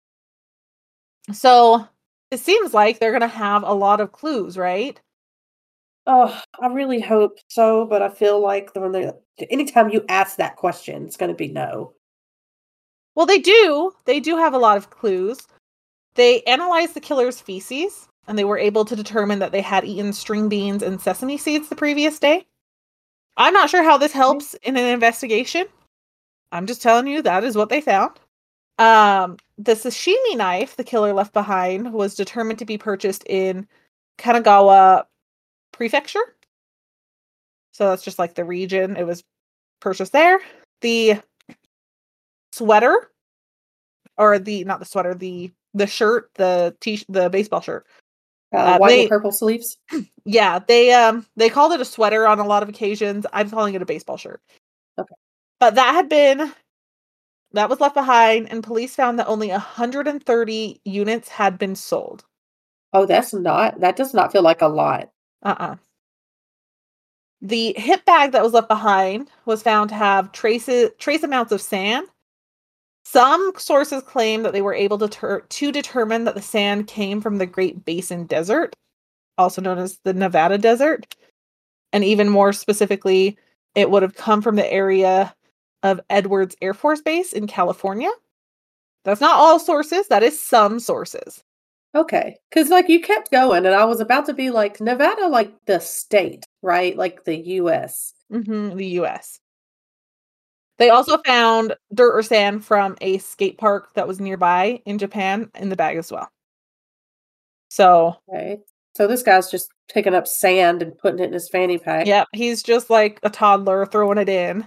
So, it seems like they're gonna have a lot of clues, right? Oh, I really hope so, but I feel like the when they anytime you ask that question, it's gonna be no. Well, they do. They do have a lot of clues. They analyzed the killer's feces, and they were able to determine that they had eaten string beans and sesame seeds the previous day. I'm not sure how this Mhm. helps in an investigation. I'm just telling you that is what they found. Um, the sashimi knife the killer left behind was determined to be purchased in Kanagawa Prefecture. So that's just like the region it was purchased there. The sweater, or the not the sweater, the the shirt, the t the baseball shirt. Uh, Uh, white and they purple sleeves? yeah they um they called it a sweater on a lot of occasions. I'm calling it a baseball shirt. Okay. But that had been that was left behind, and police found that only one hundred thirty units had been sold. Oh, that's not that does not feel like a lot. Uh-uh. The hip bag that was left behind was found to have traces trace amounts of sand. Some sources claim that they were able to ter- to determine that the sand came from the Great Basin Desert, also known as the Nevada Desert, and even more specifically, it would have come from the area of Edwards Air Force Base in California. That's not all sources, that is some sources. Okay, because like, you kept going, and I was about to be like, Nevada, like, the state, right? Like, the U S. Mhm, the U S. They also found dirt or sand from a skate park that was nearby in Japan in the bag as well. So, Okay. So this guy's just picking up sand and putting it in his fanny pack. yeah, he's just like a toddler throwing it in.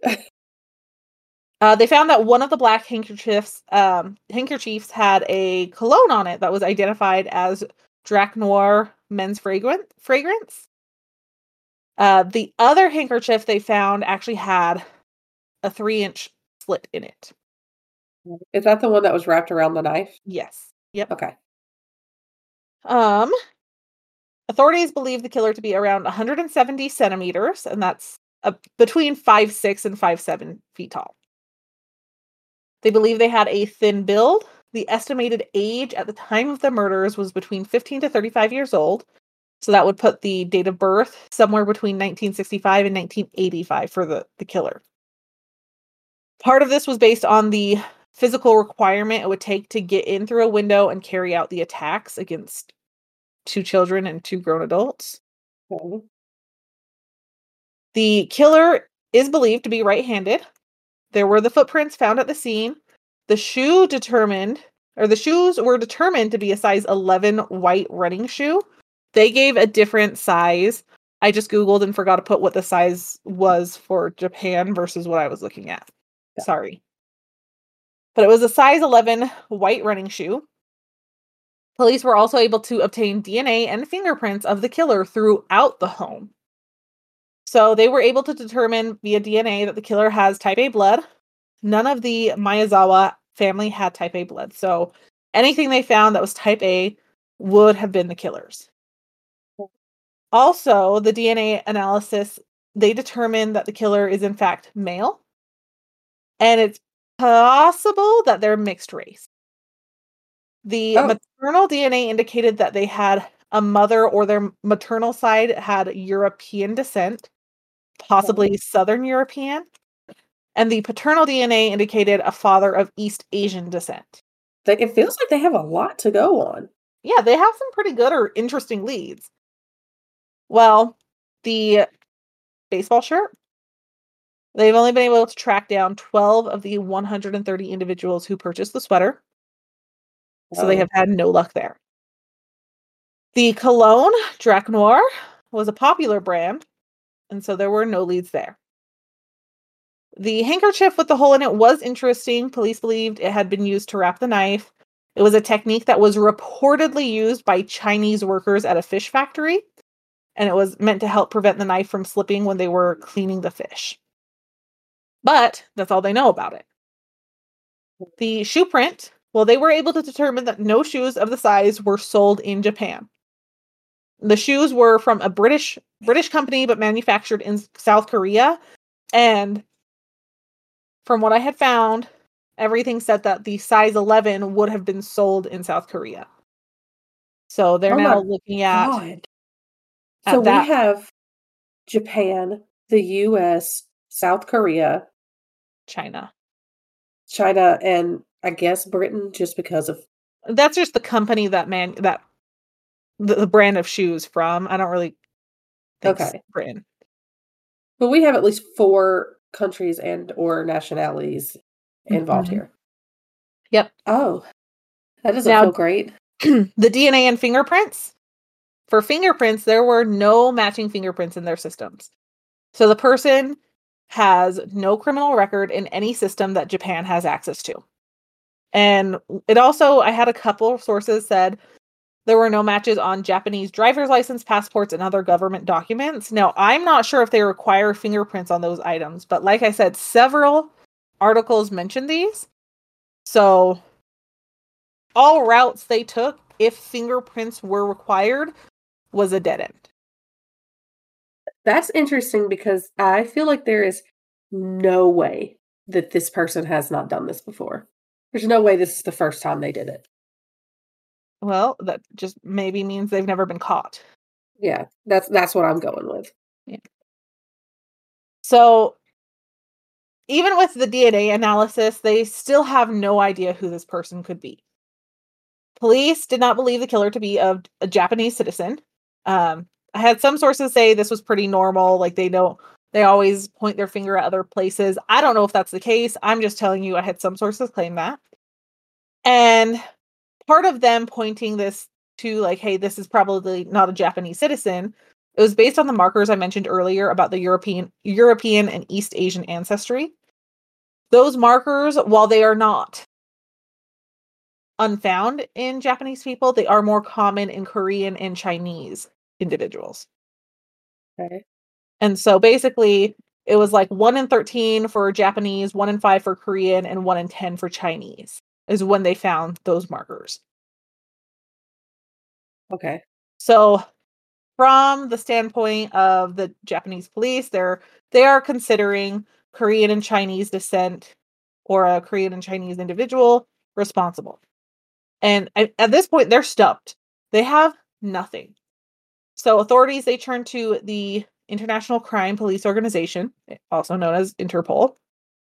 Uh, they found that one of the black handkerchiefs, um, handkerchiefs had a cologne on it that was identified as Drac Noir men's fragrant fragrance. Uh, the other handkerchief they found actually had a three-inch slit in it. Is that the one that was wrapped around the knife? Yes. Yep. Okay. Um, Authorities believe the killer to be around one hundred seventy centimeters, and that's uh, between five six and five seven feet tall. They believe they had a thin build. The estimated age at the time of the murders was between fifteen to thirty-five years old. So that would put the date of birth somewhere between nineteen sixty-five and nineteen eighty-five for the, the killer. Part of this was based on the physical requirement it would take to get in through a window and carry out the attacks against two children and two grown adults. Okay. The killer is believed to be right-handed. There were the footprints found at the scene. The shoe determined, or the shoes were determined to be a size eleven white running shoe. They gave a different size. I just Googled and forgot to put what the size was for Japan versus what I was looking at. Yeah. Sorry. But it was a size eleven white running shoe. Police were also able to obtain D N A and fingerprints of the killer throughout the home. So they were able to determine via D N A that the killer has type A blood. None of the Miyazawa family had type A blood. So anything they found that was type A would have been the killer's. Also, the D N A analysis, they determined that the killer is in fact male. And it's possible that they're mixed race. The Oh, maternal D N A indicated that they had a mother, or their maternal side had European descent, okay. possibly Southern European. And the paternal D N A indicated a father of East Asian descent. Like, it feels like they have a lot to go on. Yeah, they have some pretty good or interesting leads. Well, the baseball shirt, they've only been able to track down twelve of the one hundred thirty individuals who purchased the sweater. So they have Oh. had no luck there. The cologne, Drac Noir, was a popular brand, and so there were no leads there. The handkerchief with the hole in it was interesting. Police believed it had been used to wrap the knife. It was a technique that was reportedly used by Chinese workers at a fish factory, and it was meant to help prevent the knife from slipping when they were cleaning the fish. But that's all they know about it. The shoe print, well, they were able to determine that no shoes of the size were sold in Japan. The shoes were from a British British company, but manufactured in South Korea. And from what I had found, everything said that the size eleven would have been sold in South Korea. So they're Oh now my looking at, God. at So we that. have Japan, the U S, South Korea, China. China, and I guess Britain, just because of That's just the company that man that the, the brand of shoes from. I don't really think okay. Britain. But we have at least four countries and or nationalities involved Mhm. here. Yep. Oh, that doesn't Now, feel great. the D N A and fingerprints. For fingerprints, there were no matching fingerprints in their systems. So the person has no criminal record in any system that Japan has access to. And it also, I had a couple of sources said there were no matches on Japanese driver's license, passports, and other government documents. Now, I'm not sure if they require fingerprints on those items, but like I said, several articles mentioned these. So all routes they took, if fingerprints were required, was a dead end. That's interesting because I feel like there is no way that this person has not done this before. There's no way this is the first time they did it. Well, that just maybe means they've never been caught. Yeah, that's that's what I'm going with. Yeah. So even with the D N A analysis, they still have no idea who this person could be. Police did not believe the killer to be a, a Japanese citizen. Um, I had some sources say this was pretty normal, like they don't, they always point their finger at other places. I don't know if that's the case. I'm just telling you, I had some sources claim that. And part of them pointing this to like, hey, this is probably not a Japanese citizen. It was based on the markers I mentioned earlier about the European, European and East Asian ancestry. Those markers, while they are not unfound in Japanese people, they are more common in Korean and Chinese individuals. Okay. And so basically, it was like one in thirteen for Japanese, one in five for Korean, and one in ten for Chinese is when they found those markers. Okay. So from the standpoint of the Japanese police, they're they are considering Korean and Chinese descent or a Korean and Chinese individual responsible. And at, at this point, they're stumped. They have nothing. So authorities, they turn to the International Crime Police Organization, also known as Interpol.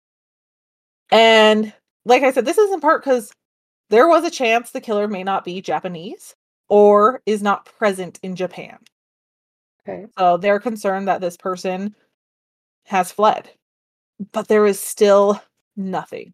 And like I said, this is in part because there was a chance the killer may not be Japanese or is not present in Japan. Okay. So they're concerned that this person has fled, but there is still nothing.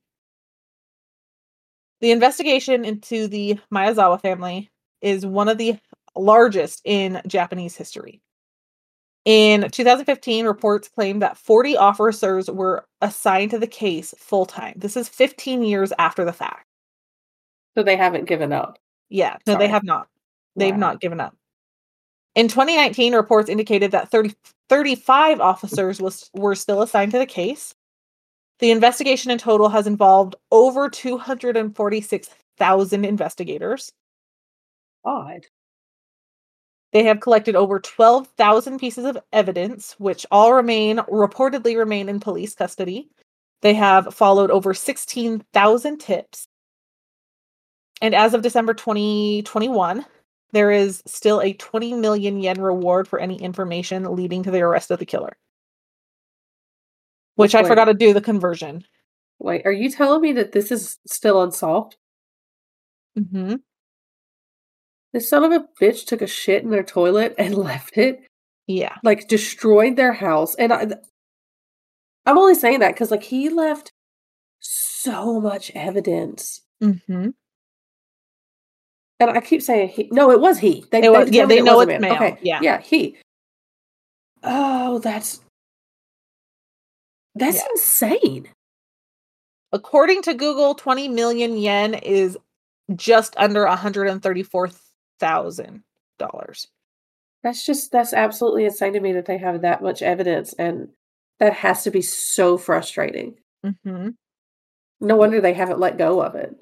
The investigation into the Miyazawa family is one of the largest in Japanese history. In two thousand fifteen, reports claimed that forty officers were assigned to the case full-time. This is fifteen years after the fact. So they haven't given up. Yeah, no, they Sorry. have not. They've Wow. not given up. In twenty nineteen, reports indicated that thirty, thirty-five officers was, were still assigned to the case. The investigation in total has involved over two hundred forty-six thousand investigators. Odd. They have collected over twelve thousand pieces of evidence, which all remain, reportedly remain in police custody. They have followed over sixteen thousand tips. And as of December twenty twenty-one, there is still a twenty million yen reward for any information leading to the arrest of the killer. which I Wait. forgot to do the conversion. Wait, are you telling me that this is still unsolved? Mm-hmm. This son of a bitch took a shit in their toilet and left it, Yeah. like, destroyed their house, and I th I'm only saying that because, like, he left so much evidence, Mm-hmm. and I keep saying he no, it was he. They It they was, yeah, determined they it know was a it's man. male. Okay, Yeah. yeah, he. Oh, that's that's Yeah. insane. According to Google, twenty million yen is just under one hundred thirty-four thousand dollars. That's just that's absolutely insane to me that they have that much evidence, and that has to be so frustrating. Mm-hmm. No Yeah. wonder they haven't let go of it.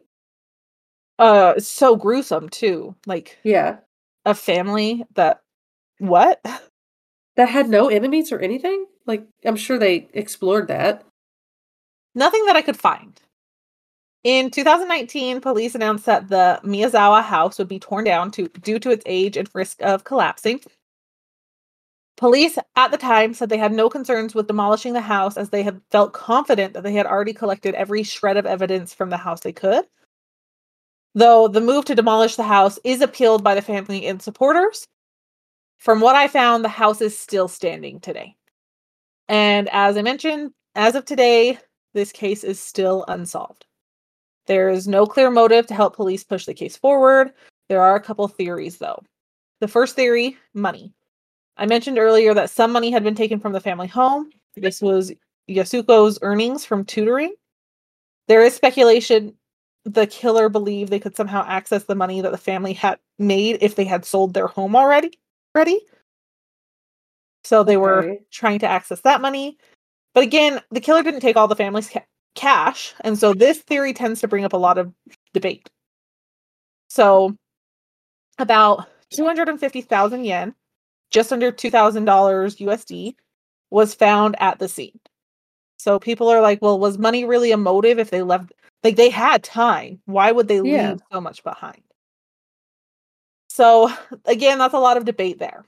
Uh, it's so gruesome too. Like Yeah. a family that what? That had no enemies or anything? Like, I'm sure they explored that. Nothing that I could find. In two thousand nineteen, police announced that the Miyazawa house would be torn down to, due to its age and risk of collapsing. Police at the time said they had no concerns with demolishing the house as they had felt confident that they had already collected every shred of evidence from the house they could. Though the move to demolish the house is appealed by the family and supporters. From what I found, the house is still standing today. And as I mentioned, as of today, this case is still unsolved. There is no clear motive to help police push the case forward. There are a couple theories, though. The first theory, money. I mentioned earlier that some money had been taken from the family home. This was Yasuko's earnings from tutoring. There is speculation the killer believed they could somehow access the money that the family had made if they had sold their home already. Ready? So they were Okay. trying to access that money. But again, the killer didn't take all the family's ca- cash. And so this theory tends to bring up a lot of debate. So about two hundred fifty thousand yen, just under two thousand dollars U S D, was found at the scene. So people are like, well, was money really a motive if they left? Like, they had time. Why would they Yeah. leave so much behind? So again, that's a lot of debate there.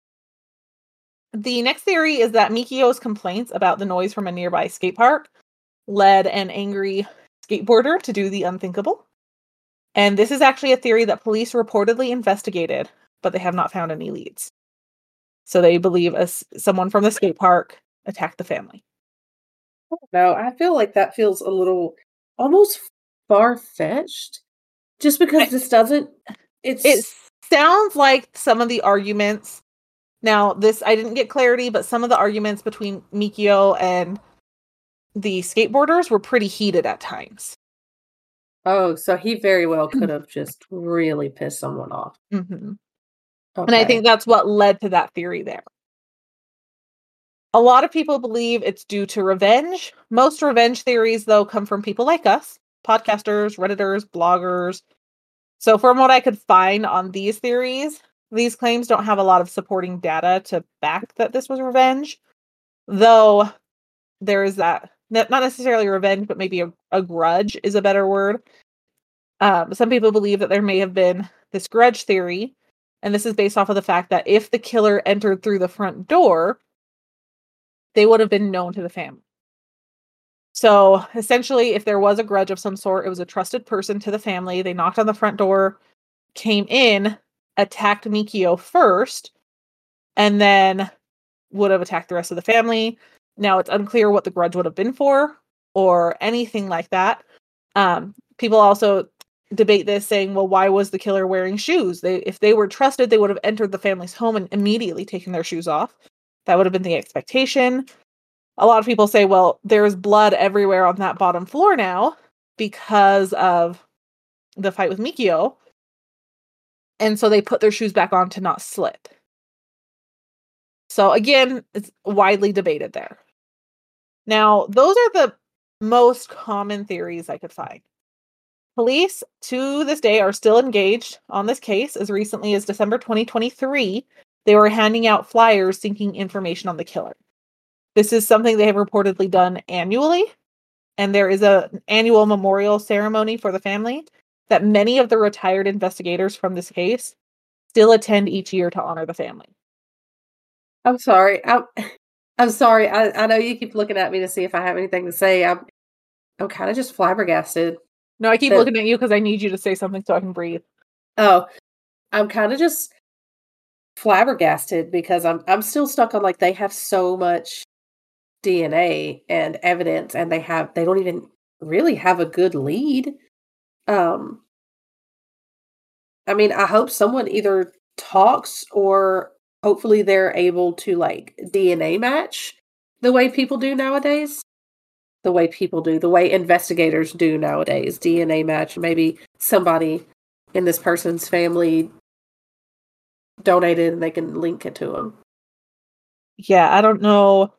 The next theory is that Mikio's complaints about the noise from a nearby skate park led an angry skateboarder to do the unthinkable. And this is actually a theory that police reportedly investigated, but they have not found any leads. So they believe as someone from the skate park attacked the family. No, I feel like that feels a little almost far-fetched just because I, this doesn't it's it sounds like some of the arguments. Now, this I didn't get clarity, but some of the arguments between Mikio and the skateboarders were pretty heated at times. Oh, so he very well could have just really pissed someone off. Mm-hmm. Okay. And I think that's what led to that theory there. A lot of people believe it's due to revenge. Most revenge theories, though, come from people like us, podcasters, Redditors, bloggers. So from what I could find on these theories, these claims don't have a lot of supporting data to back that this was revenge. Though there is that, not necessarily revenge, but maybe a, a grudge is a better word. Um, some people believe that there may have been this grudge theory, and this is based off of the fact that if the killer entered through the front door, they would have been known to the family. So essentially, if there was a grudge of some sort, it was a trusted person to the family. They knocked on the front door, came in, attacked Mikio first, and then would have attacked the rest of the family. Now, it's unclear what the grudge would have been for or anything like that. Um, people also debate this, saying, well, why was the killer wearing shoes? They, if they were trusted, they would have entered the family's home and immediately taken their shoes off. That would have been the expectation. A lot of people say, well, there's blood everywhere on that bottom floor now because of the fight with Mikio. And so they put their shoes back on to not slip. So again, it's widely debated there. Now, those are the most common theories I could find. Police, to this day, are still engaged on this case. As recently as December twenty twenty-three, they were handing out flyers seeking information on the killer. This is something they have reportedly done annually, and there is a, an annual memorial ceremony for the family that many of the retired investigators from this case still attend each year to honor the family. I'm sorry. I I'm sorry. I, I know you keep looking at me to see if I have anything to say. I'm I'm kind of just flabbergasted. No, I keep that, looking at you because I need you to say something so I can breathe. Oh, I'm kind of just flabbergasted because I'm I'm still stuck on like they have so much D N A and evidence, and they have they don't even really have a good lead. Um, I mean, I hope someone either talks or hopefully they're able to like D N A match the way people do nowadays. The way people do, the way investigators do nowadays, D N A match. Maybe somebody in this person's family donated and they can link it to them. Yeah, I don't know.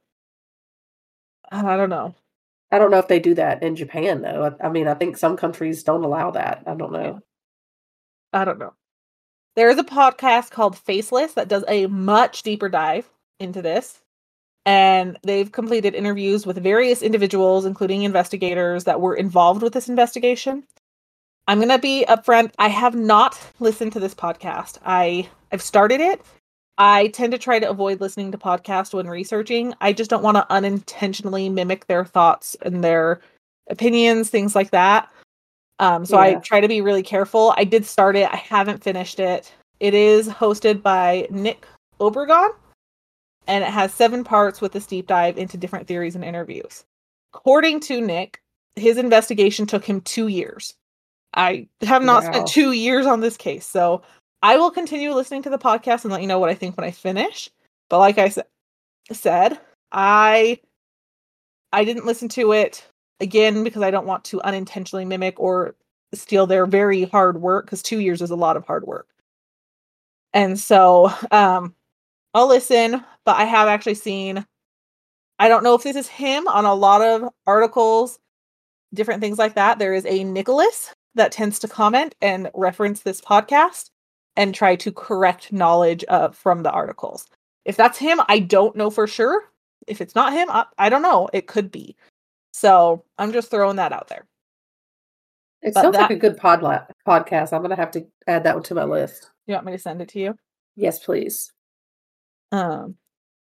I don't know. I don't know if they do that in Japan, though. I, I mean, I think some countries don't allow that. I don't know. Yeah. I don't know. There is a podcast called Faceless that does a much deeper dive into this. And they've completed interviews with various individuals, including investigators that were involved with this investigation. I'm going to be upfront. I have not listened to this podcast. I, I've started it. I tend to try to avoid listening to podcasts when researching. I just don't want to unintentionally mimic their thoughts and their opinions, things like that. Um, so Yeah. I try to be really careful. I did start it. I haven't finished it. It is hosted by Nick Obregon. And it has seven parts with this deep dive into different theories and interviews. According to Nick, his investigation took him two years. I have not Wow. spent two years on this case, so I will continue listening to the podcast and let you know what I think when I finish. But like I sa- said, I I didn't listen to it again because I don't want to unintentionally mimic or steal their very hard work, because two years is a lot of hard work. And so, um, I'll listen, but I have actually seen, I don't know if this is him on a lot of articles, different things like that. There is a Nicholas that tends to comment and reference this podcast and try to correct knowledge uh, from the articles. If that's him, I don't know for sure. If it's not him, I, I don't know. It could be. So I'm just throwing that out there. It But sounds that- like a good podla- podcast. I'm going to have to add that one to my list. You want me to send it to you? Yes, please. Um,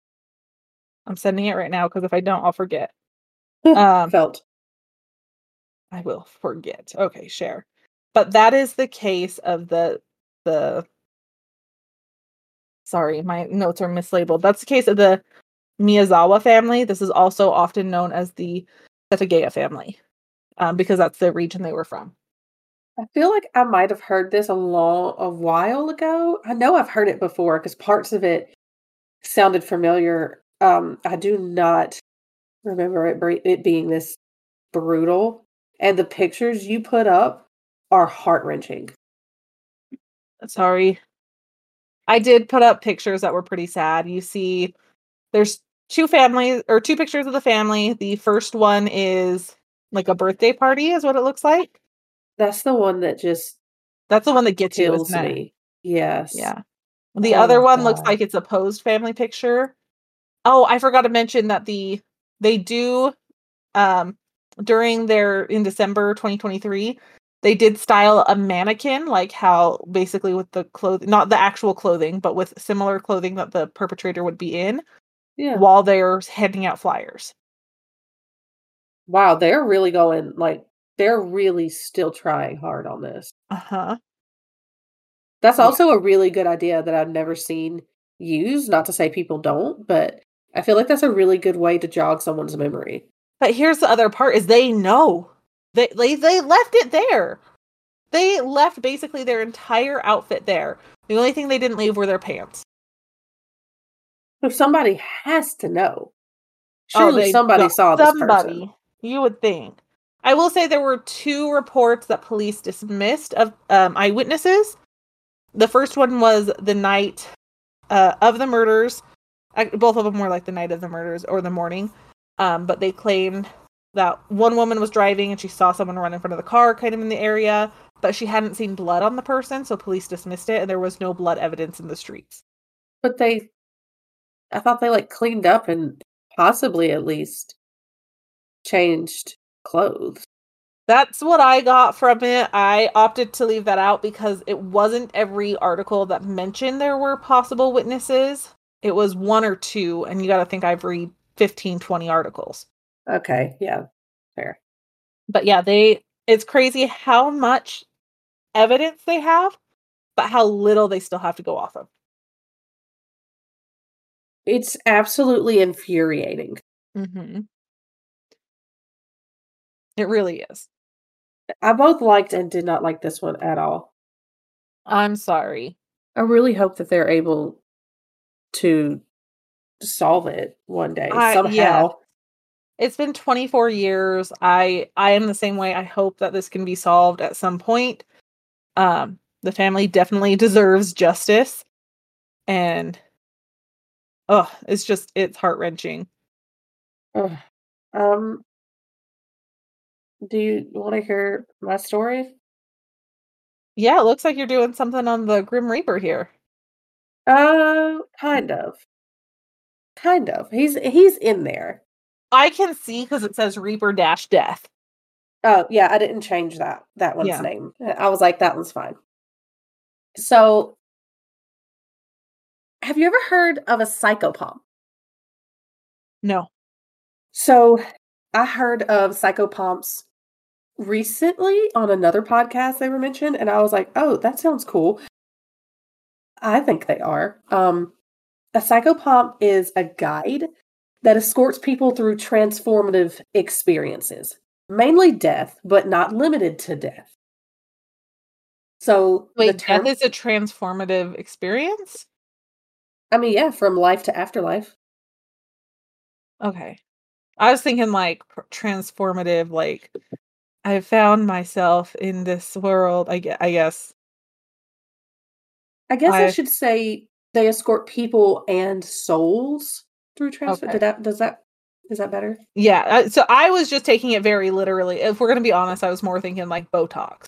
I'm sending it right now because if I don't, I'll forget. Um, Felt. I will forget. Okay, share. But that is the case of the the. Sorry, my notes are mislabeled. That's the case of the Miyazawa family. This is also often known as the Setagaya family, um, because that's the region they were from. I feel like I might have heard this a long, a while ago. I know I've heard it before because parts of it sounded familiar. Um, I do not remember it, bre- it being this brutal, and the pictures you put up are heart wrenching. Sorry. I did put up pictures that were pretty sad. You see, there's two families, or two pictures of the family. The first one is like a birthday party, is what it looks like. That's the one that just That's the one that gets you, kills isn't it? me. Yes. Yeah. The Oh other my one looks God. like it's a posed family picture. Oh, I forgot to mention that the they do um during their in December twenty twenty-three, they did style a mannequin, like how basically with the clothing, not the actual clothing, but with similar clothing that the perpetrator would be in, Yeah. while they're handing out flyers. Wow, they're really going like they're really still trying hard on this. Uh-huh. That's Yeah. also a really good idea that I've never seen used. Not to say people don't, but I feel like that's a really good way to jog someone's memory. But here's the other part is they know. They they, they left it there. They left basically their entire outfit there. The only thing they didn't leave were their pants. So somebody has to know. Oh, Surely they somebody don't- saw this somebody, person. you would think. I will say there were two reports that police dismissed of um, eyewitnesses. The first one was the night uh, of the murders. I, both of them were like the night of the murders or the morning. Um, but they claimed that one woman was driving and she saw someone run in front of the car kind of in the area, but she hadn't seen blood on the person, so police dismissed it, and there was no blood evidence in the streets. But they, I thought they like cleaned up and possibly at least changed clothes. That's what I got from it. I opted to leave that out because it wasn't every article that mentioned there were possible witnesses. It was one or two, and you got to think I've read fifteen, twenty articles. Okay, yeah, fair. But yeah, they it's crazy how much evidence they have, but how little they still have to go off of. It's absolutely infuriating. Mhm. It really is. I both liked and did not like this one at all. I'm sorry. I really hope that they're able to solve it one day I yeah. somehow. It's been twenty-four years. I I am the same way. I hope that this can be solved at some point. Um, the family definitely deserves justice. And oh, it's just it's heart-wrenching. Ugh. Um, do you want to hear my story? Yeah, it looks like you're doing something on the Grim Reaper here. Uh, kind of. Kind of. He's he's in there. I can see because it says Reaper dash death. Oh, yeah, I didn't change that that one's Yeah. name. I was like, that one's fine. So, have you ever heard of a psychopomp? No. So, I heard of psychopomps recently on another podcast they were mentioned, and I was like, "Oh, that sounds cool." I think they are. Um, a psychopomp is a guide that escorts people through transformative experiences, mainly death, but not limited to death. So the Wait, death term, is a transformative experience? I mean, yeah, from life to afterlife. Okay. I was thinking like pr- transformative, like I found myself in this world. I guess, I guess. I guess I I should say they escort people and souls through transfer. okay. Did that? Does that? Is that better? Yeah. I, so I was just taking it very literally. If we're gonna be honest, I was more thinking like Botox.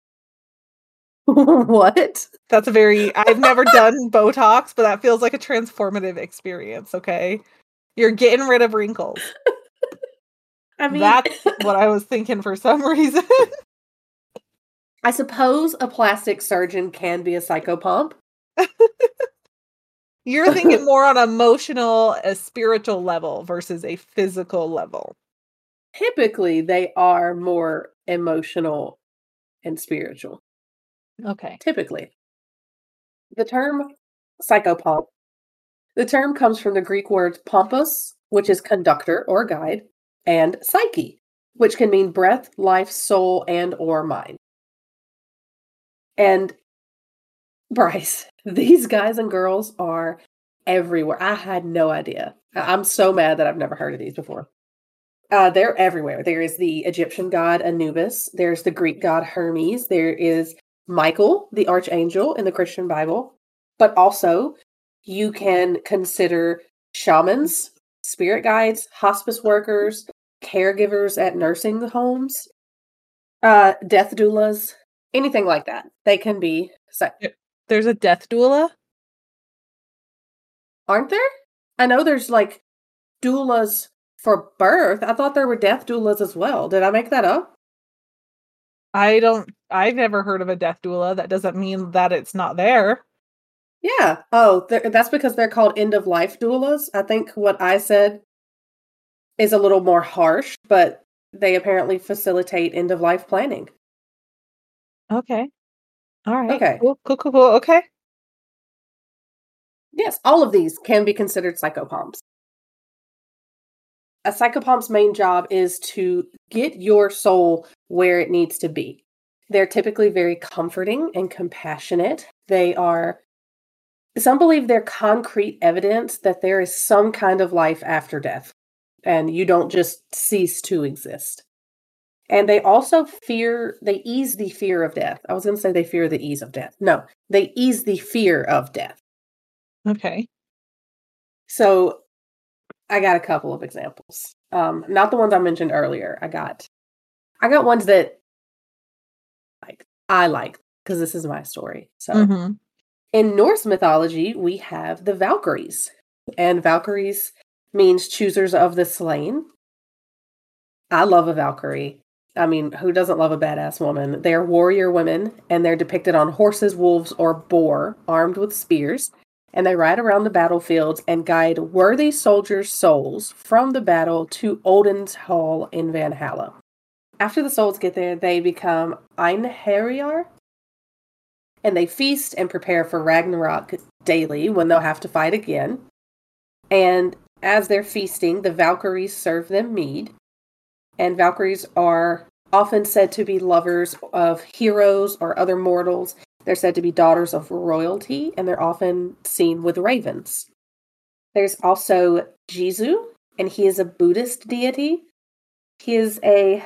What? That's a very I've never done Botox, but that feels like a transformative experience. Okay, you're getting rid of wrinkles. I mean, That's what I was thinking for some reason. I suppose a plastic surgeon can be a psychopomp. You're thinking more on emotional, a spiritual level versus a physical level. Typically, they are more emotional and spiritual. Okay. Typically. The term psychopomp, the term comes from the Greek word pompos, which is conductor or guide, and psyche, which can mean breath, life, soul, and or mind. And Bryce, these guys and girls are everywhere. I had no idea. I- I'm so mad that I've never heard of these before. Uh, they're everywhere. There is the Egyptian god Anubis. There's the Greek god Hermes. There is Michael, the archangel in the Christian Bible. But also, you can consider shamans, spirit guides, hospice workers, caregivers at nursing homes, uh, death doulas, anything like that. They can be, so, There's a death doula? aren't there? I know there's like doulas for birth. I thought there were death doulas as well. Did I make that up? I don't I've never heard of a death doula. That doesn't mean that it's not there. Yeah. Oh, th- that's because they're called end of life doulas. I think what I said is a little more harsh, but they apparently facilitate end of life planning. Okay. All right. Okay. Cool, cool, cool, cool. Okay. Yes, all of these can be considered psychopomps. A psychopomp's main job is to get your soul where it needs to be. They're typically very comforting and compassionate. They are, some believe they're concrete evidence that there is some kind of life after death and you don't just cease to exist. And they also fear, they ease the fear of death. I was going to say they fear the ease of death. No, they ease the fear of death. Okay. So I got a couple of examples. Um, not the ones I mentioned earlier. I got, I got ones that like I like because this is my story. So Mm-hmm. in Norse mythology, we have the Valkyries, and Valkyries means choosers of the slain. I love a Valkyrie. I mean, who doesn't love a badass woman? They're warrior women, and they're depicted on horses, wolves, or boar, armed with spears. and they ride around the battlefields and guide worthy soldiers' souls from the battle to Odin's Hall in Valhalla. After the souls get there, they become Einherjar, and they feast and prepare for Ragnarok daily when they'll have to fight again. And as they're feasting, the Valkyries serve them mead. And Valkyries are often said to be lovers of heroes or other mortals. They're said to be daughters of royalty, and they're often seen with ravens. There's also Jisu, and he is a Buddhist deity. He is a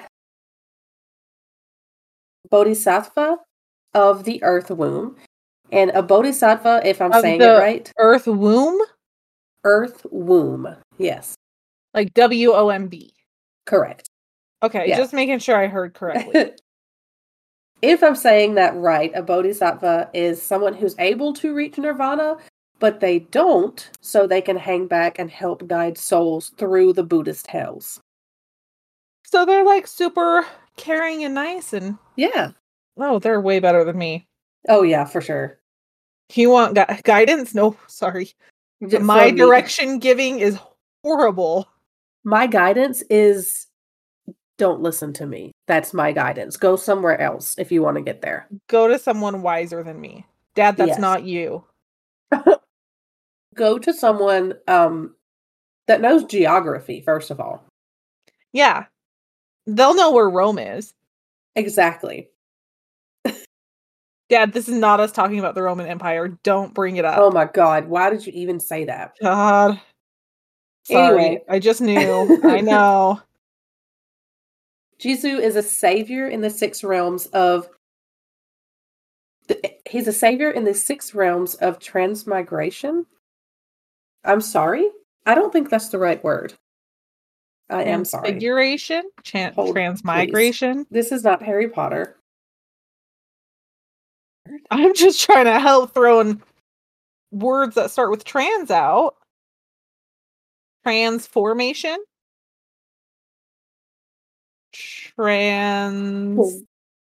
bodhisattva of the earth womb. And a bodhisattva, if I'm Of saying it the right, Earth womb? earth womb. Yes, Like W O M B. correct. Okay, Yeah. just making sure I heard correctly. If I'm saying that right, a bodhisattva is someone who's able to reach nirvana, but they don't, so they can hang back and help guide souls through the Buddhist hells. So they're like super caring and nice, and Yeah. oh, they're way better than me. Oh, yeah, for sure. You want gu- guidance? No, sorry. J- My from me. direction giving is horrible. My guidance is don't listen to me. That's my guidance. Go somewhere else if you want to get there. Go to someone wiser than me. Dad, that's Yes. not you. Go to someone um, that knows geography, first of all. Yeah. They'll know where Rome is. Exactly. Dad, this is not us talking about the Roman Empire. Don't bring it up. Oh my God. Why did you even say that? God. Sorry. Anyway. I just knew. I know. Jisu is a savior in the six realms of. He's a savior in the six realms of transmigration. I'm sorry. I don't think that's the right word. I am sorry. Transfiguration? Chan- Hold, transmigration? please. This is not Harry Potter. I'm just trying to help throwing words that start with trans out. Transformation? Trans.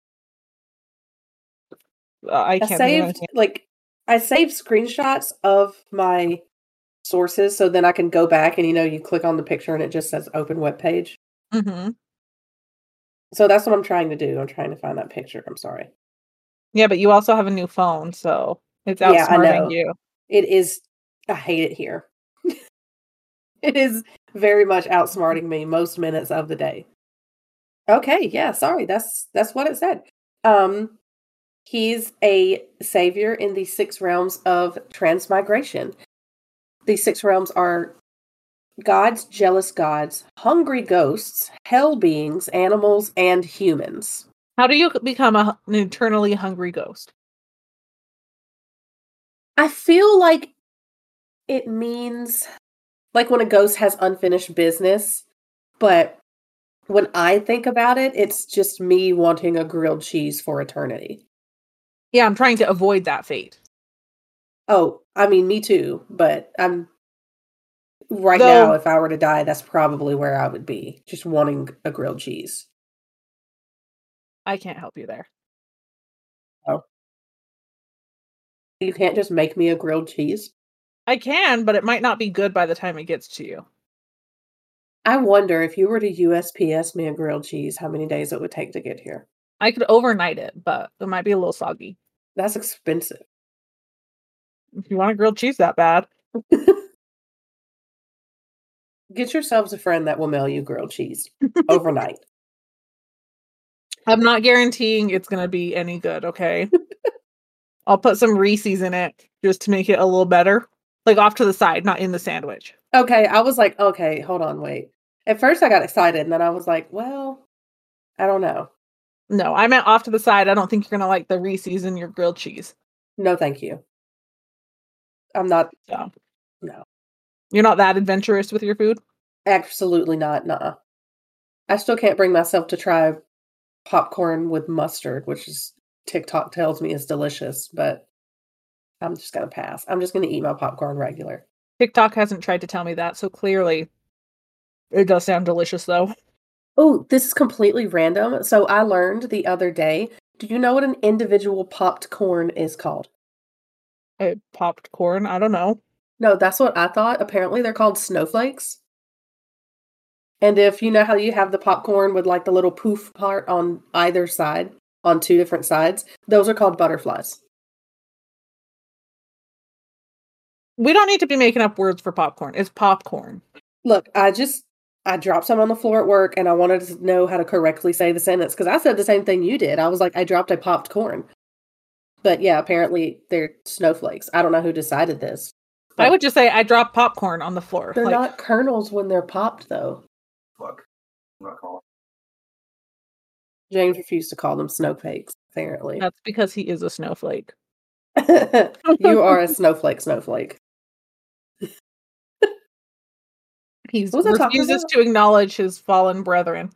Uh, I I can't think of saved anything. like I saved screenshots of my sources so then I can go back and you know you click on the picture and it just says open web page. Mm-hmm. So that's what I'm trying to do. I'm trying to find that picture. I'm sorry. Yeah, but you also have a new phone, so it's Yeah, I outsmarting know. you. It is. I hate it here. It is very much outsmarting me most minutes of the day. Okay, yeah, sorry. That's that's what it said. Um, he's a savior in the six realms of transmigration. These six realms are gods, jealous gods, hungry ghosts, hell beings, animals, and humans. How do you become a, an eternally hungry ghost? I feel like it means like when a ghost has unfinished business, but when I think about it, it's just me wanting a grilled cheese for eternity. Yeah, I'm trying to avoid that fate. Oh, I mean, me too, but I'm right Though- now, if I were to die, that's probably where I would be, just wanting a grilled cheese. I can't help you there. Oh. You can't just make me a grilled cheese? I can, but it might not be good by the time it gets to you. I wonder if you were to U S P S me a grilled cheese, how many days it would take to get here. I could overnight it, but it might be a little soggy. That's expensive. If you want a grilled cheese that bad. Get yourselves a friend that will mail you grilled cheese overnight. I'm not guaranteeing it's going to be any good, okay? I'll put some Reese's in it just to make it a little better. Like off to the side, not in the sandwich. Okay, I was like, okay, hold on, wait. At first I got excited, and then I was like, well, I don't know. No, I meant off to the side. I don't think you're going to like the Reese's in your grilled cheese. No, thank you. I'm not. So, no. You're not that adventurous with your food? Absolutely not, nuh-uh. I still can't bring myself to try popcorn with mustard, which is TikTok tells me is delicious, but I'm just going to pass. I'm just going to eat my popcorn regular. TikTok hasn't tried to tell me that, so clearly it does sound delicious, though. Oh, this is completely random. So I learned the other day, do you know what an individual popped corn is called? I popped corn. I don't know. No, that's what I thought. Apparently, they're called snowflakes. And if you know how you have the popcorn with like the little poof part on either side, on two different sides, those are called butterflies. We don't need to be making up words for popcorn. It's popcorn. Look, I just I dropped some on the floor at work and I wanted to know how to correctly say the sentence because I said the same thing you did. I was like, I dropped a popped corn. But yeah, apparently they're snowflakes. I don't know who decided this. I would just say I dropped popcorn on the floor. They're like, not kernels when they're popped, though. Fuck. I'm not calling. James refused to call them snowflakes, apparently. That's because he is a snowflake. You are a snowflake, snowflake. He refuses to acknowledge his fallen brethren.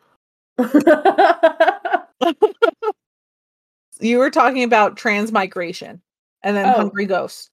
You were talking about transmigration and then oh. hungry ghosts.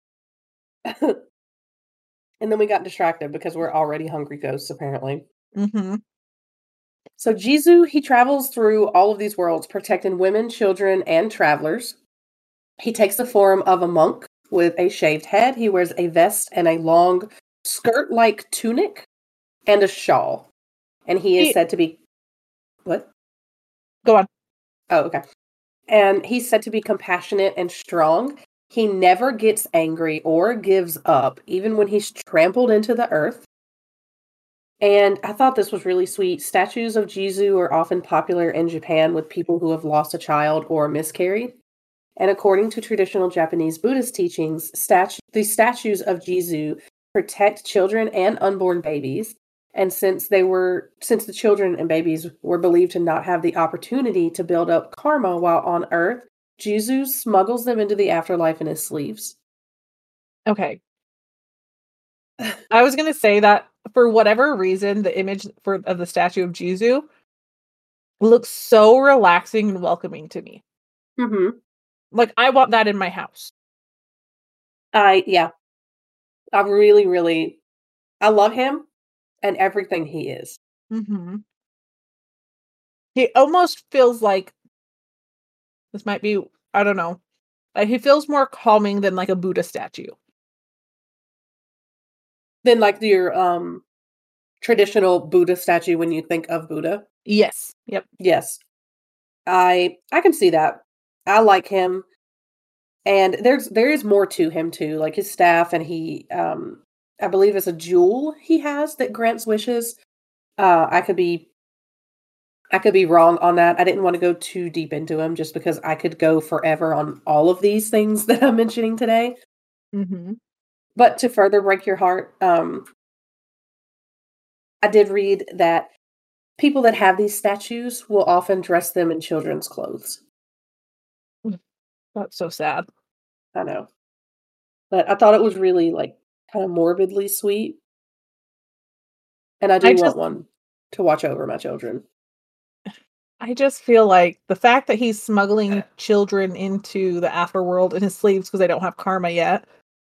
And then we got distracted because we're already hungry ghosts, apparently. Mm-hmm. So Jizu, he travels through all of these worlds, protecting women, children, and travelers. He takes the form of a monk with a shaved head. He wears a vest and a long skirt-like tunic and a shawl. And he is he, said to be... What? Go on. Oh, okay. And he's said to be compassionate and strong. He never gets angry or gives up, even when he's trampled into the earth. And I thought this was really sweet. Statues of Jizu are often popular in Japan with people who have lost a child or miscarried. And according to traditional Japanese Buddhist teachings, statu- the statues of Jizu protect children and unborn babies. And since they were, since the children and babies were believed to not have the opportunity to build up karma while on Earth, Jizu smuggles them into the afterlife in his sleeves. Okay. I was going to say that for whatever reason, the image for of the statue of Jizu looks so relaxing and welcoming to me. Mm-hmm. Like, I want that in my house. I, yeah. I really, really, I love him and everything he is. Mm-hmm. He almost feels like, this might be, I don't know, like he feels more calming than like a Buddha statue. Than like your um traditional Buddha statue when you think of Buddha? Yes. Yep. Yes. I I can see that. I like him. And there's there is more to him too, like his staff, and he um I believe it's a jewel he has that grants wishes. Uh I could be I could be wrong on that. I didn't want to go too deep into him just because I could go forever on all of these things that I'm mentioning today. Mm-hmm. But to further break your heart, um, I did read that people that have these statues will often dress them in children's clothes. That's so sad. I know. But I thought it was really, like, kind of morbidly sweet. And I do I want just, one to watch over my children. I just feel like the fact that he's smuggling children into the afterworld in his sleeves because they don't have karma yet,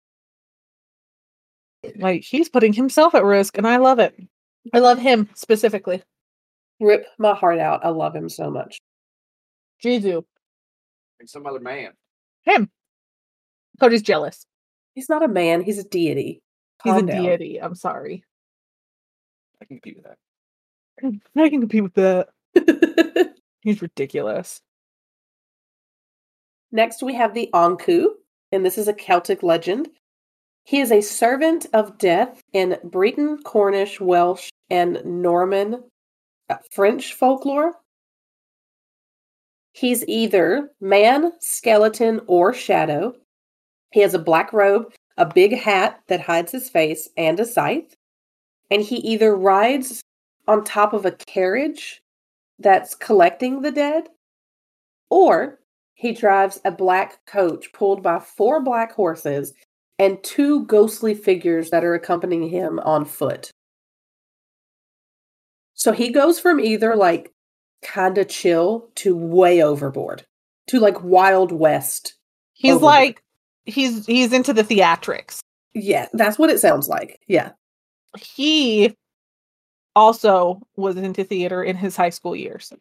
like, he's putting himself at risk, and I love it. I love him specifically. Rip my heart out. I love him so much. Jizu. Like some other man. Him. Cody's jealous. He's not a man. He's a deity. Calm he's a down. deity. I'm sorry. I can compete with that. I can compete with that. He's ridiculous. Next, we have the Ankou, and this is a Celtic legend. He is a servant of death in Breton, Cornish, Welsh, and Norman uh, French folklore. He's either man, skeleton, or shadow. He has a black robe, a big hat that hides his face, and a scythe. And he either rides on top of a carriage that's collecting the dead, or he drives a black coach pulled by four black horses and two ghostly figures that are accompanying him on foot. So he goes from either like kind of chill to way overboard, to like Wild West. He's overboard. like, he's he's into the theatrics. Yeah, that's what it sounds like. Yeah. He also was into theater in his high school years.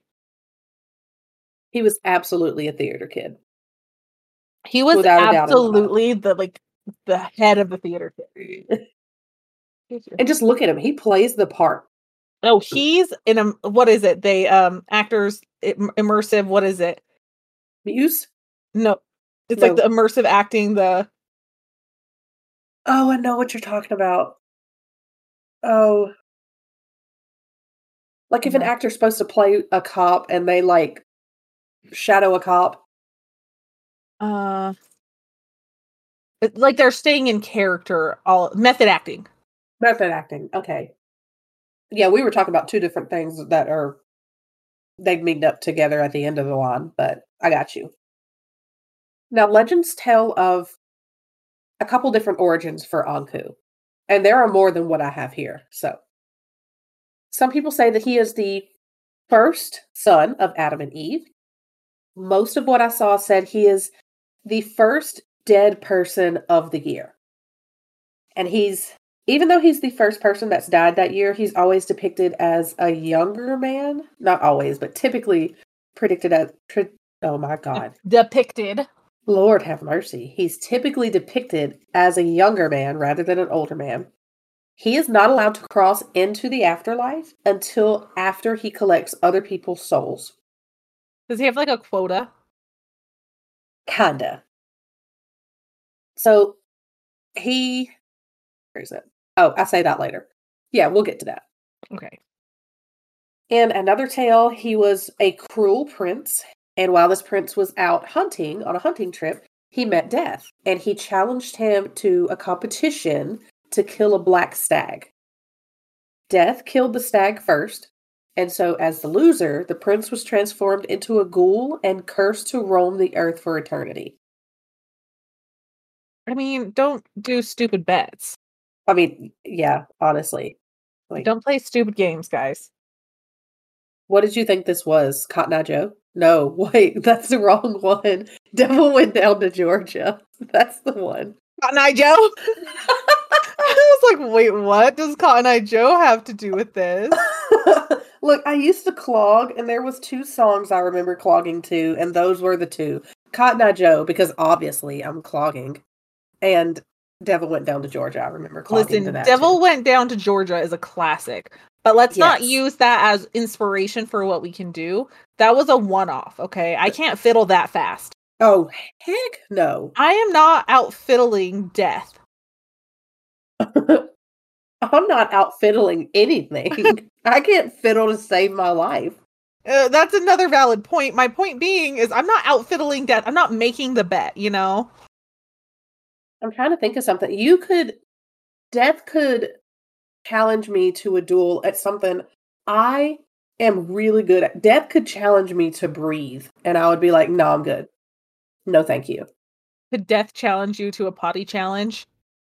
He was absolutely a theater kid. He was Without absolutely the like the head of the theater. And just look at him. He plays the part. Oh, he's in a, what is it? They, um, actors, im- immersive, what is it? Muse? No, it's No. like the immersive acting, the, Oh, I know what you're talking about. Oh. Like if an Mhm. actor's supposed to play a cop and they like shadow a cop. uh, it- like they're staying in character, all method acting. Method acting. Okay. Yeah, we were talking about two different things that are they meet up together at the end of the line, but I got you. Now, legends tell of a couple different origins for Anku, and there are more than what I have here. So, some people say that he is the first son of Adam and Eve. Most of what I saw said he is the first dead person of the year. And he's, even though he's the first person that's died that year, he's always depicted as a younger man. Not always, but typically predicted as, pre- oh my God. Depicted. Lord have mercy. He's typically depicted as a younger man rather than an older man. He is not allowed to cross into the afterlife until after he collects other people's souls. Does he have like a quota? Kinda. So he, where is it? Oh, I'll say that later. Yeah, we'll get to that. Okay. In another tale, he was a cruel prince, and while this prince was out hunting on a hunting trip, he met Death, and he challenged him to a competition to kill a black stag. Death killed the stag first, and so as the loser, the prince was transformed into a ghoul and cursed to roam the earth for eternity. I mean, don't do stupid bets. I mean, yeah, honestly. Like, Don't play stupid games, guys. what did you think this was? Cotton Eye Joe? No, wait, that's the wrong one. Devil Went Down to Georgia. That's the one. Cotton Eye Joe? I was like, wait, what does Cotton Eye Joe have to do with this? Look, I used to clog, and there was two songs I remember clogging to, and those were the two. Cotton Eye Joe, because obviously I'm clogging, and Devil Went Down to Georgia. I remember clogging Listen, to that Devil too. Went Down to Georgia is a classic, but let's not Yes. use that as inspiration for what we can do. That was a one-off, okay? I can't fiddle that fast. Oh, heck no. I am not out fiddling Death. I'm not out fiddling anything. I can't fiddle to save my life. Uh, that's another valid point. My point being is I'm not out fiddling Death. I'm not making the bet, you know? I'm trying to think of something. You could, Death could challenge me to a duel at something I am really good at. Death could challenge me to breathe, and I would be like, no, I'm good. No, thank you. Could Death challenge you to a potty challenge?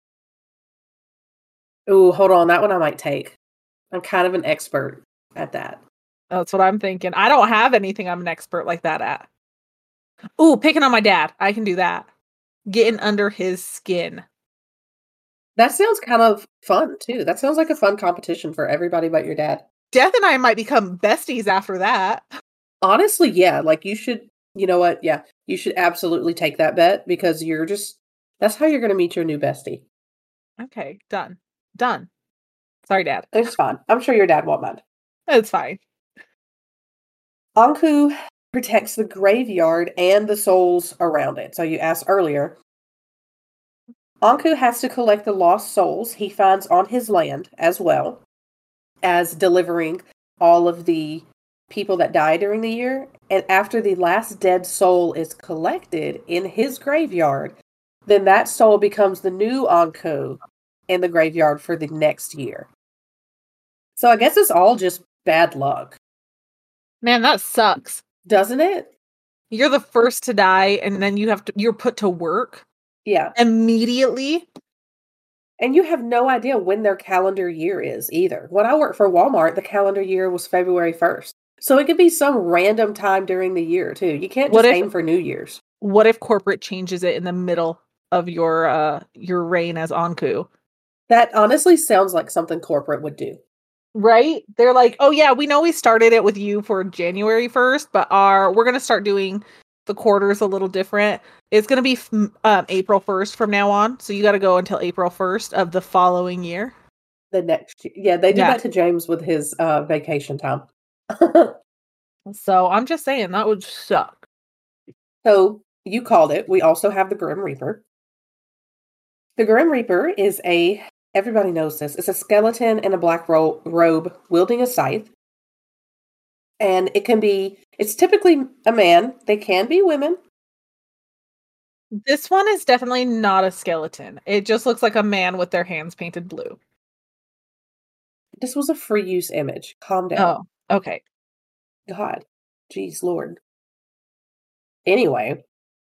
Ooh, hold on. That one I might take. I'm kind of an expert at that. That's what I'm thinking. I don't have anything I'm an expert like that at. Ooh, picking on my dad. I can do that. Getting under his skin. That sounds kind of fun, too. That sounds like a fun competition for everybody but your dad. Death and I might become besties after that. Honestly, yeah. Like, you should, you know what? Yeah. You should absolutely take that bet because you're just, that's how you're going to meet your new bestie. Okay, done. Done. Sorry, Dad. It's fine. I'm sure your dad won't mind. It's fine. Anku protects the graveyard and the souls around it. So you asked earlier. Anku has to collect the lost souls he finds on his land, as well as delivering all of the people that die during the year. And after the last dead soul is collected in his graveyard, then that soul becomes the new Anku in the graveyard for the next year. So I guess it's all just bad luck. Man, that sucks. Doesn't it? You're the first to die, and then you have to you're put to work Yeah. immediately. And you have no idea when their calendar year is either. When I worked for Walmart, the calendar year was February first. So it could be some random time during the year too. You can't just What if- aim for New Year's. What if corporate changes it in the middle of your uh your reign as Anku? That honestly sounds like something corporate would do. Right? They're like, oh yeah, we know we started it with you for January first, but our we're gonna start doing the quarter's a little different. It's going to be um, April first from now on. So you got to go until April first of the following year. The next year. Yeah, they did Yeah. that to James with his uh, vacation time. So I'm just saying that would suck. So you called it. We also have the Grim Reaper. The Grim Reaper is a, everybody knows this, it's a skeleton in a black ro- robe wielding a scythe. And it can be, it's typically a man. They can be women. This one is definitely not a skeleton. It just looks like a man with their hands painted blue. This was a free use image. Calm down. Oh, okay. God. Jeez, Lord. Anyway,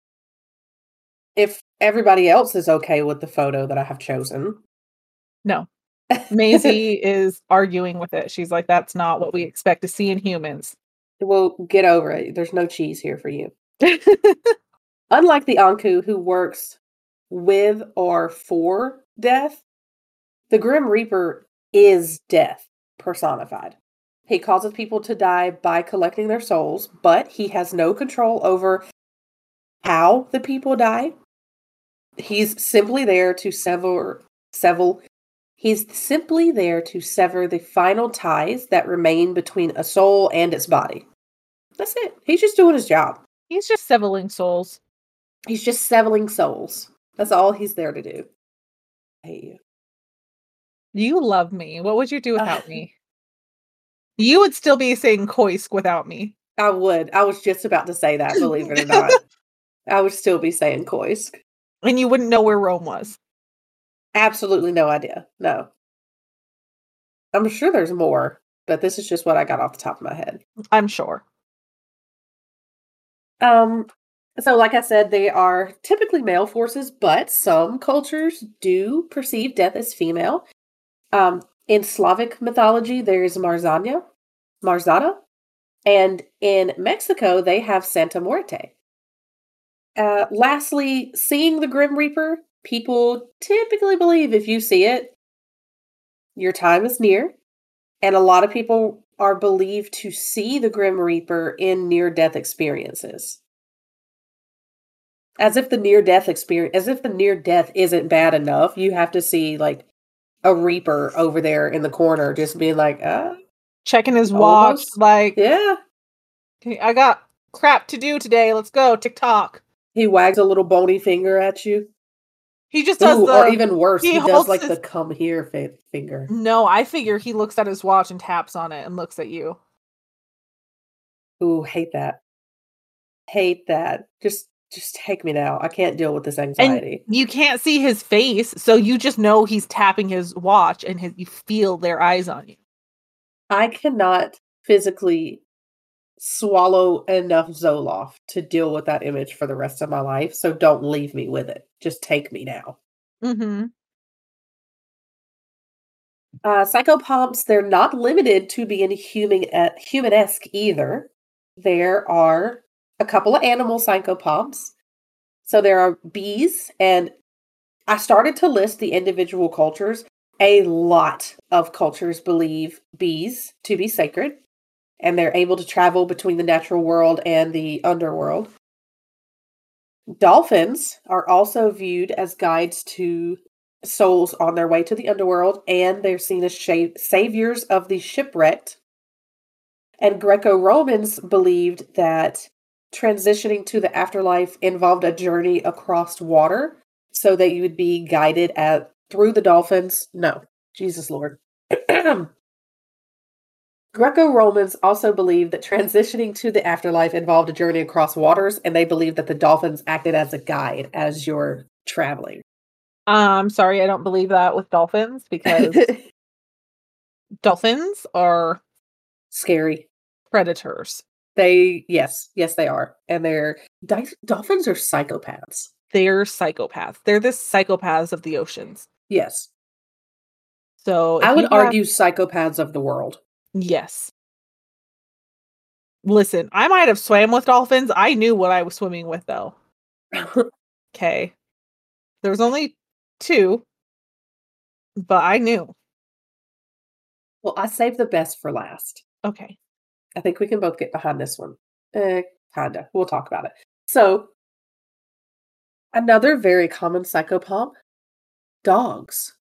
if everybody else is okay with the photo that I have chosen. No. Maisie is arguing with it. She's like, that's not what we expect to see in humans. Well, get over it. There's no cheese here for you. Unlike the Anku who works with or for death, the Grim Reaper is death personified. He causes people to die by collecting their souls, but he has no control over how the people die. He's simply there to sever, sever, he's simply there to sever the final ties that remain between a soul and its body. That's it. He's just doing his job. He's just severing souls. He's just severing souls. That's all he's there to do. I hate you. You love me. What would you do without uh, me? You would still be saying Koisk without me. I would. I was just about to say that, believe it or not. I would still be saying Koisk. And you wouldn't know where Rome was. Absolutely no idea. No. I'm sure there's more, but this is just what I got off the top of my head. I'm sure. Um, so like I said, they are typically male forces, but some cultures do perceive death as female. Um, in Slavic mythology, there is Marzana, Marzana, and in Mexico, they have Santa Muerte. Uh, lastly, seeing the Grim Reaper, people typically believe if you see it, your time is near. And a lot of people are believed to see the Grim Reaper in near-death experiences. As if the near-death experience, as if the near-death isn't bad enough, you have to see, like, a Reaper over there in the corner just being like, ah. Checking his almost. watch, like, yeah. I got crap to do today, let's go, TikTok. He wags a little bony finger at you. He just does Ooh, the... Or even worse, he, he does, like, his, the come here f- finger. No, I figure he looks at his watch and taps on it and looks at you. Ooh, hate that. Hate that. Just... Just take me now. I can't deal with this anxiety. And you can't see his face, so you just know he's tapping his watch and his, you feel their eyes on you. I cannot physically swallow enough Zoloft to deal with that image for the rest of my life, so don't leave me with it. Just take me now. Mm-hmm. Uh, psychopomps, they're not limited to being human, uh, human-esque either. There are a couple of animal psychopomps. So there are bees, and I started to list the individual cultures. A lot of cultures believe bees to be sacred, and they're able to travel between the natural world and the underworld. Dolphins are also viewed as guides to souls on their way to the underworld, and they're seen as sh- saviors of the shipwrecked. And Greco-Romans believed that transitioning to the afterlife involved a journey across water so that you would be guided at through the dolphins. No, Jesus Lord. Greco-Romans also believed that transitioning to the afterlife involved a journey across waters, and they believed that the dolphins acted as a guide as you're traveling. I'm um, sorry, I don't believe that with dolphins, because dolphins are scary predators. They, yes, yes, they are. And they're, di- dolphins are psychopaths. They're psychopaths. They're the psychopaths of the oceans. Yes. So I would have... argue psychopaths of the world. Yes. Listen, I might have swam with dolphins. I knew what I was swimming with, though. Okay. There was only two, but I knew. Well, I saved the best for last. Okay. I think we can both get behind this one. Eh, kinda. We'll talk about it. So, another very common psychopomp, dogs.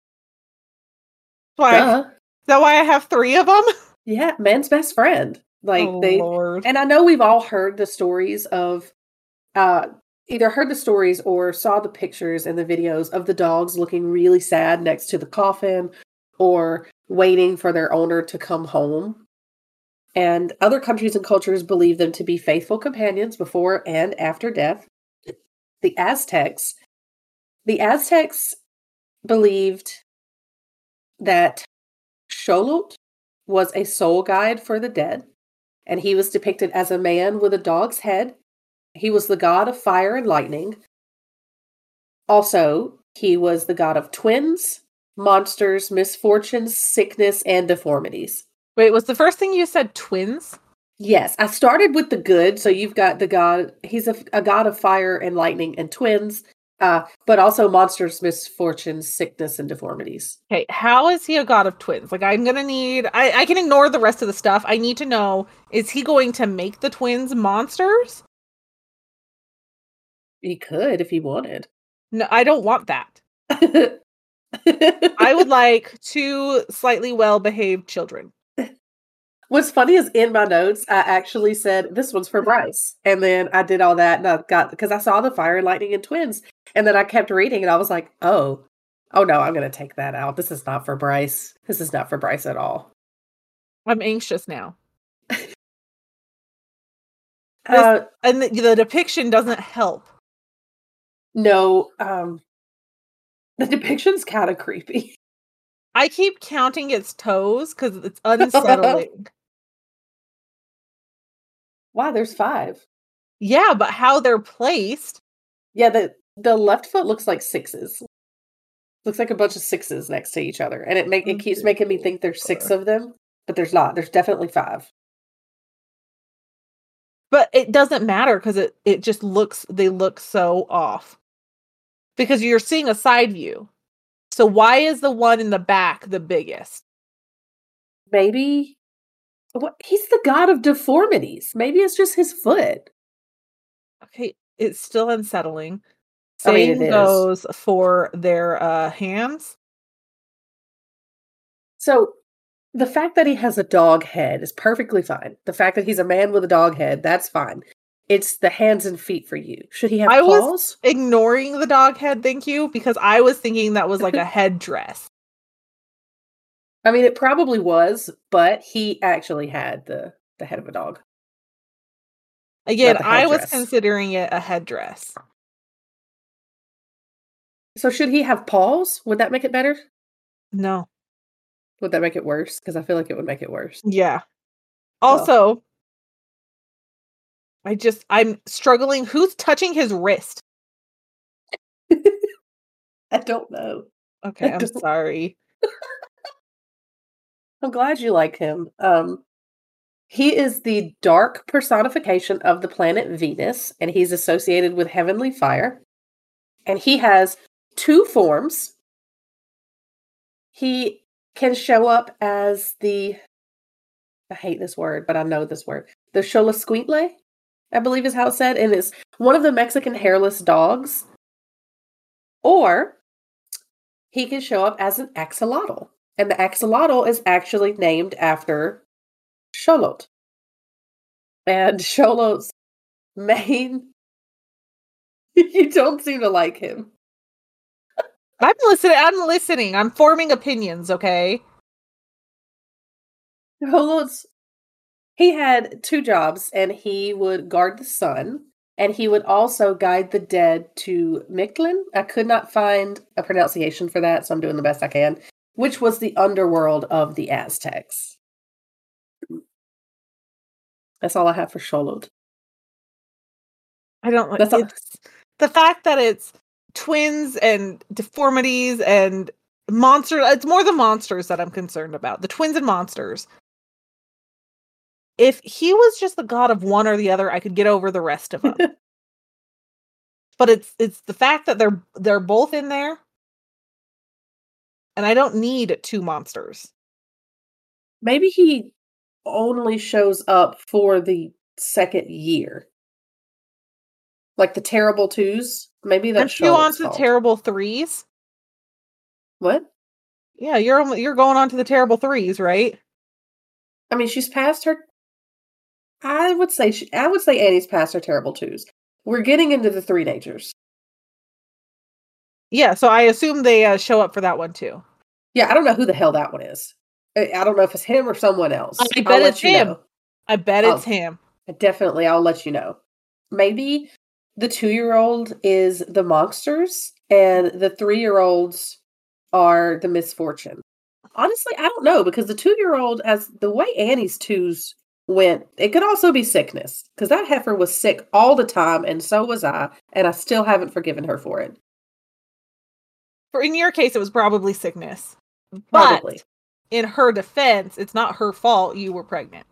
Why? Duh. Is that why I have three of them? Yeah, man's best friend. Like Oh, they Lord. and I know we've all heard the stories of uh either heard the stories or saw the pictures and the videos of the dogs looking really sad next to the coffin or waiting for their owner to come home. And other countries and cultures believe them to be faithful companions before and after death. The Aztecs, the Aztecs believed that Xolotl was a soul guide for the dead, and he was depicted as a man with a dog's head. He was the god of fire and lightning. Also, he was the god of twins, monsters, misfortunes, sickness, and deformities. Wait, was the first thing you said twins? Yes, I started with the good, so you've got the god, he's a, a god of fire and lightning and twins, uh, but also monsters, misfortunes, sickness, and deformities. Okay, how is he a god of twins? Like, I'm gonna need... I, I can ignore the rest of the stuff. I need to know, is he going to make the twins monsters? He could if he wanted. No, I don't want that. I would like two slightly well-behaved children. What's funny is in my notes, I actually said, this one's for Bryce. And then I did all that and I got, because I saw the fire, lightning, and twins. And then I kept reading and I was like, oh, oh no, I'm going to take that out. This is not for Bryce. This is not for Bryce at all. I'm anxious now. Uh, and the, the depiction doesn't help. no, um, the depiction's kind of creepy. I keep counting its toes because it's unsettling. Wow, there's five. Yeah, but how they're placed. Yeah, the the left foot looks like sixes. Looks like a bunch of sixes next to each other, and it make it keeps making me think there's six of them, but there's not. There's definitely five. But it doesn't matter because it it just looks they look so off. Because you're seeing a side view. So why is the one in the back the biggest? Maybe what he's the god of deformities. Maybe it's just his foot. Okay, it's still unsettling. I mean, Same it is. goes for their uh, hands. So the fact that he has a dog head is perfectly fine. The fact that he's a man with a dog head, that's fine. It's the hands and feet for you. Should he have I paws? was ignoring the dog head, thank you, because I was thinking that was like a headdress. I mean, it probably was, but he actually had the, the head of a dog. Again, Not a I was headdress. considering it a headdress. So should he have paws? Would that make it better? No. Would that make it worse? Because I feel like it would make it worse. Yeah. Also, I just, I'm struggling. Who's touching his wrist? I don't know. Okay, I I'm don't- sorry. I'm glad you like him. Um, he is the dark personification of the planet Venus, and he's associated with heavenly fire. And he has two forms. He can show up as the, I hate this word, but I know this word, the Xoloscuintle, I believe is how it's said, and it's one of the Mexican hairless dogs. Or he can show up as an axolotl. And the axolotl is actually named after Xolotl. And Xolotl's main... You don't seem to like him. I'm listening. I'm listening. I'm forming opinions, okay? Xolotl's... He had two jobs, and he would guard the sun, and he would also guide the dead to Mictlan. I could not find a pronunciation for that, so I'm doing the best I can, which was the underworld of the Aztecs. That's all I have for Xolotl. I don't like That's all- it's the fact that it's twins and deformities and monsters. It's more the monsters that I'm concerned about. The twins and monsters. If he was just the god of one or the other, I could get over the rest of them. But it's it's the fact that they're they're both in there, and I don't need two monsters. Maybe he only shows up for the second year. Like the terrible twos? Maybe that's Aren't you on Charlotte's to the fault. terrible threes? What? Yeah, you're almo- you're going on to the terrible threes, right? I mean, she's past her. I would say she, I would say Annie's past her terrible twos. We're getting into the three natures. Yeah, so I assume they uh, show up for that one too. Yeah, I don't know who the hell that one is. I, I don't know if it's him or someone else. I I'll bet let it's you him. know. I bet I'll- it's him. Definitely, I'll let you know. Maybe the two-year-old is the monsters, and the three-year-olds are the misfortune. Honestly, I don't know, because the two-year-old, as the way Annie's twos went, it could also be sickness, because that heifer was sick all the time, and so was I, and I still haven't forgiven her for it. For in your case, it was probably sickness. Probably. But in her defense, it's not her fault you were pregnant.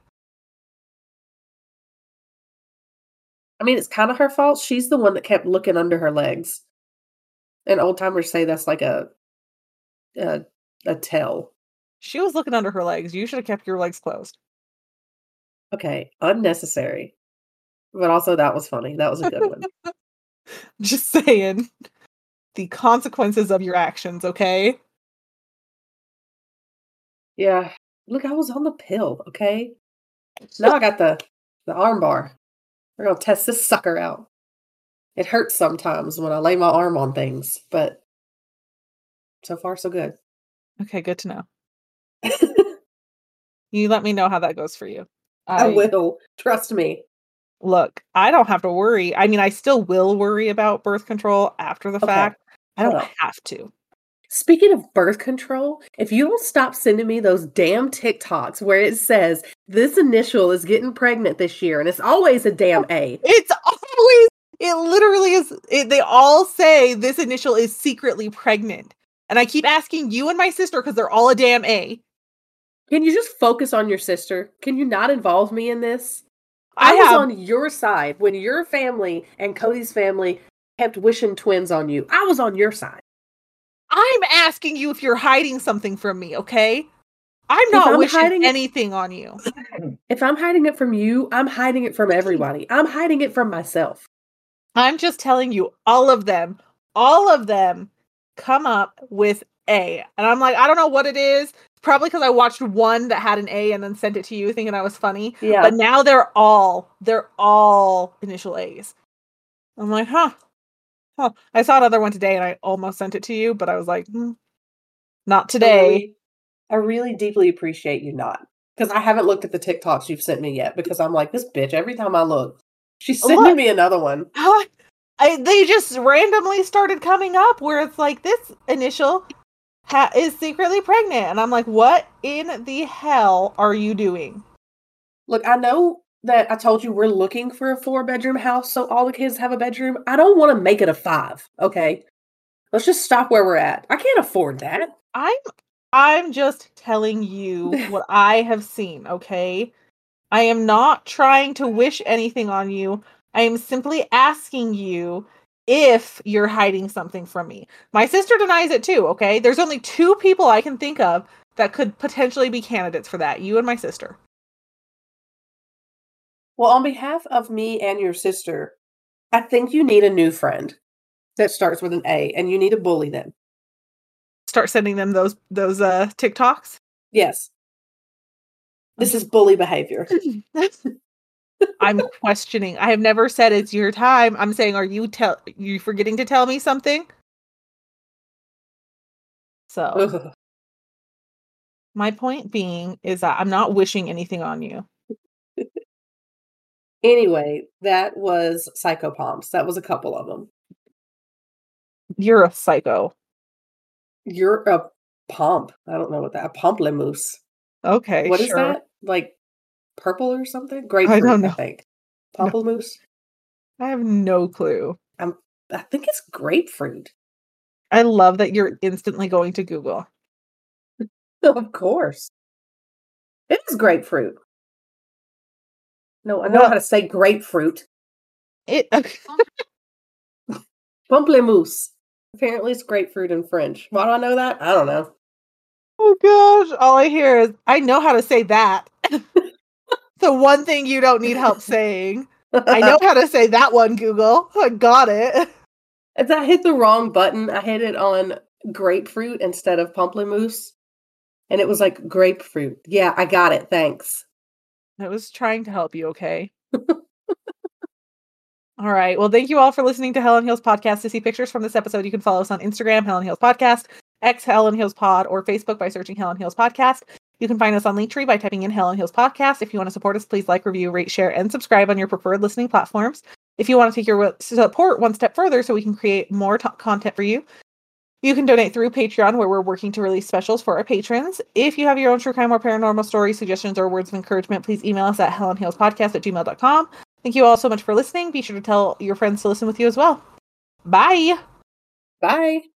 I mean, it's kind of her fault. She's the one that kept looking under her legs. And old timers say that's like a a, a tell. She was looking under her legs. You should have kept your legs closed. Okay, unnecessary. But also that was funny. That was a good one. Just saying. The consequences of your actions, okay? Yeah. Look, I was on the pill, okay? Now I got the the arm bar. We're gonna test this sucker out. It hurts sometimes when I lay my arm on things, but so far so good. Okay, good to know. You let me know how that goes for you. I will. Trust me. Look, I don't have to worry. I mean, I still will worry about birth control after the Okay, fact. I hold don't up. have to. Speaking of birth control, if you don't stop sending me those damn TikToks where it says this initial is getting pregnant this year, and it's always a damn A. It's always, it literally is. It, they all say this initial is secretly pregnant. And I keep asking you and my sister because they're all a damn A. Can you just focus on your sister? Can you not involve me in this? I, I, was have, on your side when your family and Cody's family kept wishing twins on you. I was on your side. I'm asking you if you're hiding something from me, okay? I'm not I'm wishing hiding it- anything on you. If I'm hiding it from you, I'm hiding it from everybody. I'm hiding it from myself. I'm just telling you, all of them, all of them come up with A. And I'm like, I don't know what it is. Probably because I watched one that had an A and then sent it to you thinking I was funny. Yeah. But now they're all, they're all initial A's. I'm like, huh. Huh. I saw another one today and I almost sent it to you, but I was like, hmm, not I today. really, I really deeply appreciate you not. Because I haven't looked at the TikToks you've sent me yet, because I'm like, this bitch, every time I look, she's sending Look. me another one. Huh? I, they just randomly started coming up where it's like this initial ha- is secretly pregnant. And I'm like, what in the hell are you doing? Look, I know that I told you we're looking for a four bedroom house so all the kids have a bedroom. I don't want to make it a five, okay? Let's just stop where we're at. I can't afford that. I'm I'm just telling you what I have seen, okay? I am not trying to wish anything on you. I am simply asking you if you're hiding something from me. My sister denies it too, okay? There's only two people I can think of that could potentially be candidates for that. You and my sister. Well, on behalf of me and your sister, I think you need a new friend that starts with an A, and you need to bully them. Start sending them those those uh TikToks. Yes. This is bully behavior. I'm questioning. I have never said it's your time. I'm saying, are you tell you forgetting to tell me something? So Ugh. my point being is that I'm not wishing anything on you. Anyway, that was Psychopomps. That was a couple of them. You're a psycho. You're a pomp. I don't know what that. A pamplemousse. Okay, What is sure. that? Like purple or something? Grapefruit, I, don't know. think. Pamplemousse. I have no clue. I'm. I think it's grapefruit. I love that you're instantly going to Google. Of course. It is grapefruit. No, I know Well- how to say grapefruit. It Pamplemousse. Apparently it's grapefruit in French. Why do I know that? I don't know. Oh gosh, all I hear is I know how to say that. The one thing you don't need help saying. I know how to say that one, Google. I got it. As I hit the wrong button, I hit it on grapefruit instead of pamplemousse. And it was like grapefruit. Yeah, I got it. Thanks. I was trying to help you, okay? All right. Well, thank you all for listening to Helen Heals Podcast. To see pictures from this episode, you can follow us on Instagram, Helen Heals Podcast, X Helen Heals Pod, or Facebook by searching Helen Heals Podcast. You can find us on Linktree by typing in Helen Heals Podcast. If you want to support us, please like, review, rate, share, and subscribe on your preferred listening platforms. If you want to take your support one step further so we can create more t- content for you, you can donate through Patreon, where we're working to release specials for our patrons. If you have your own true crime or paranormal stories, suggestions, or words of encouragement, please email us at helenhealspodcast at gmail dot com. Thank you all so much for listening. Be sure to tell your friends to listen with you as well. Bye! Bye!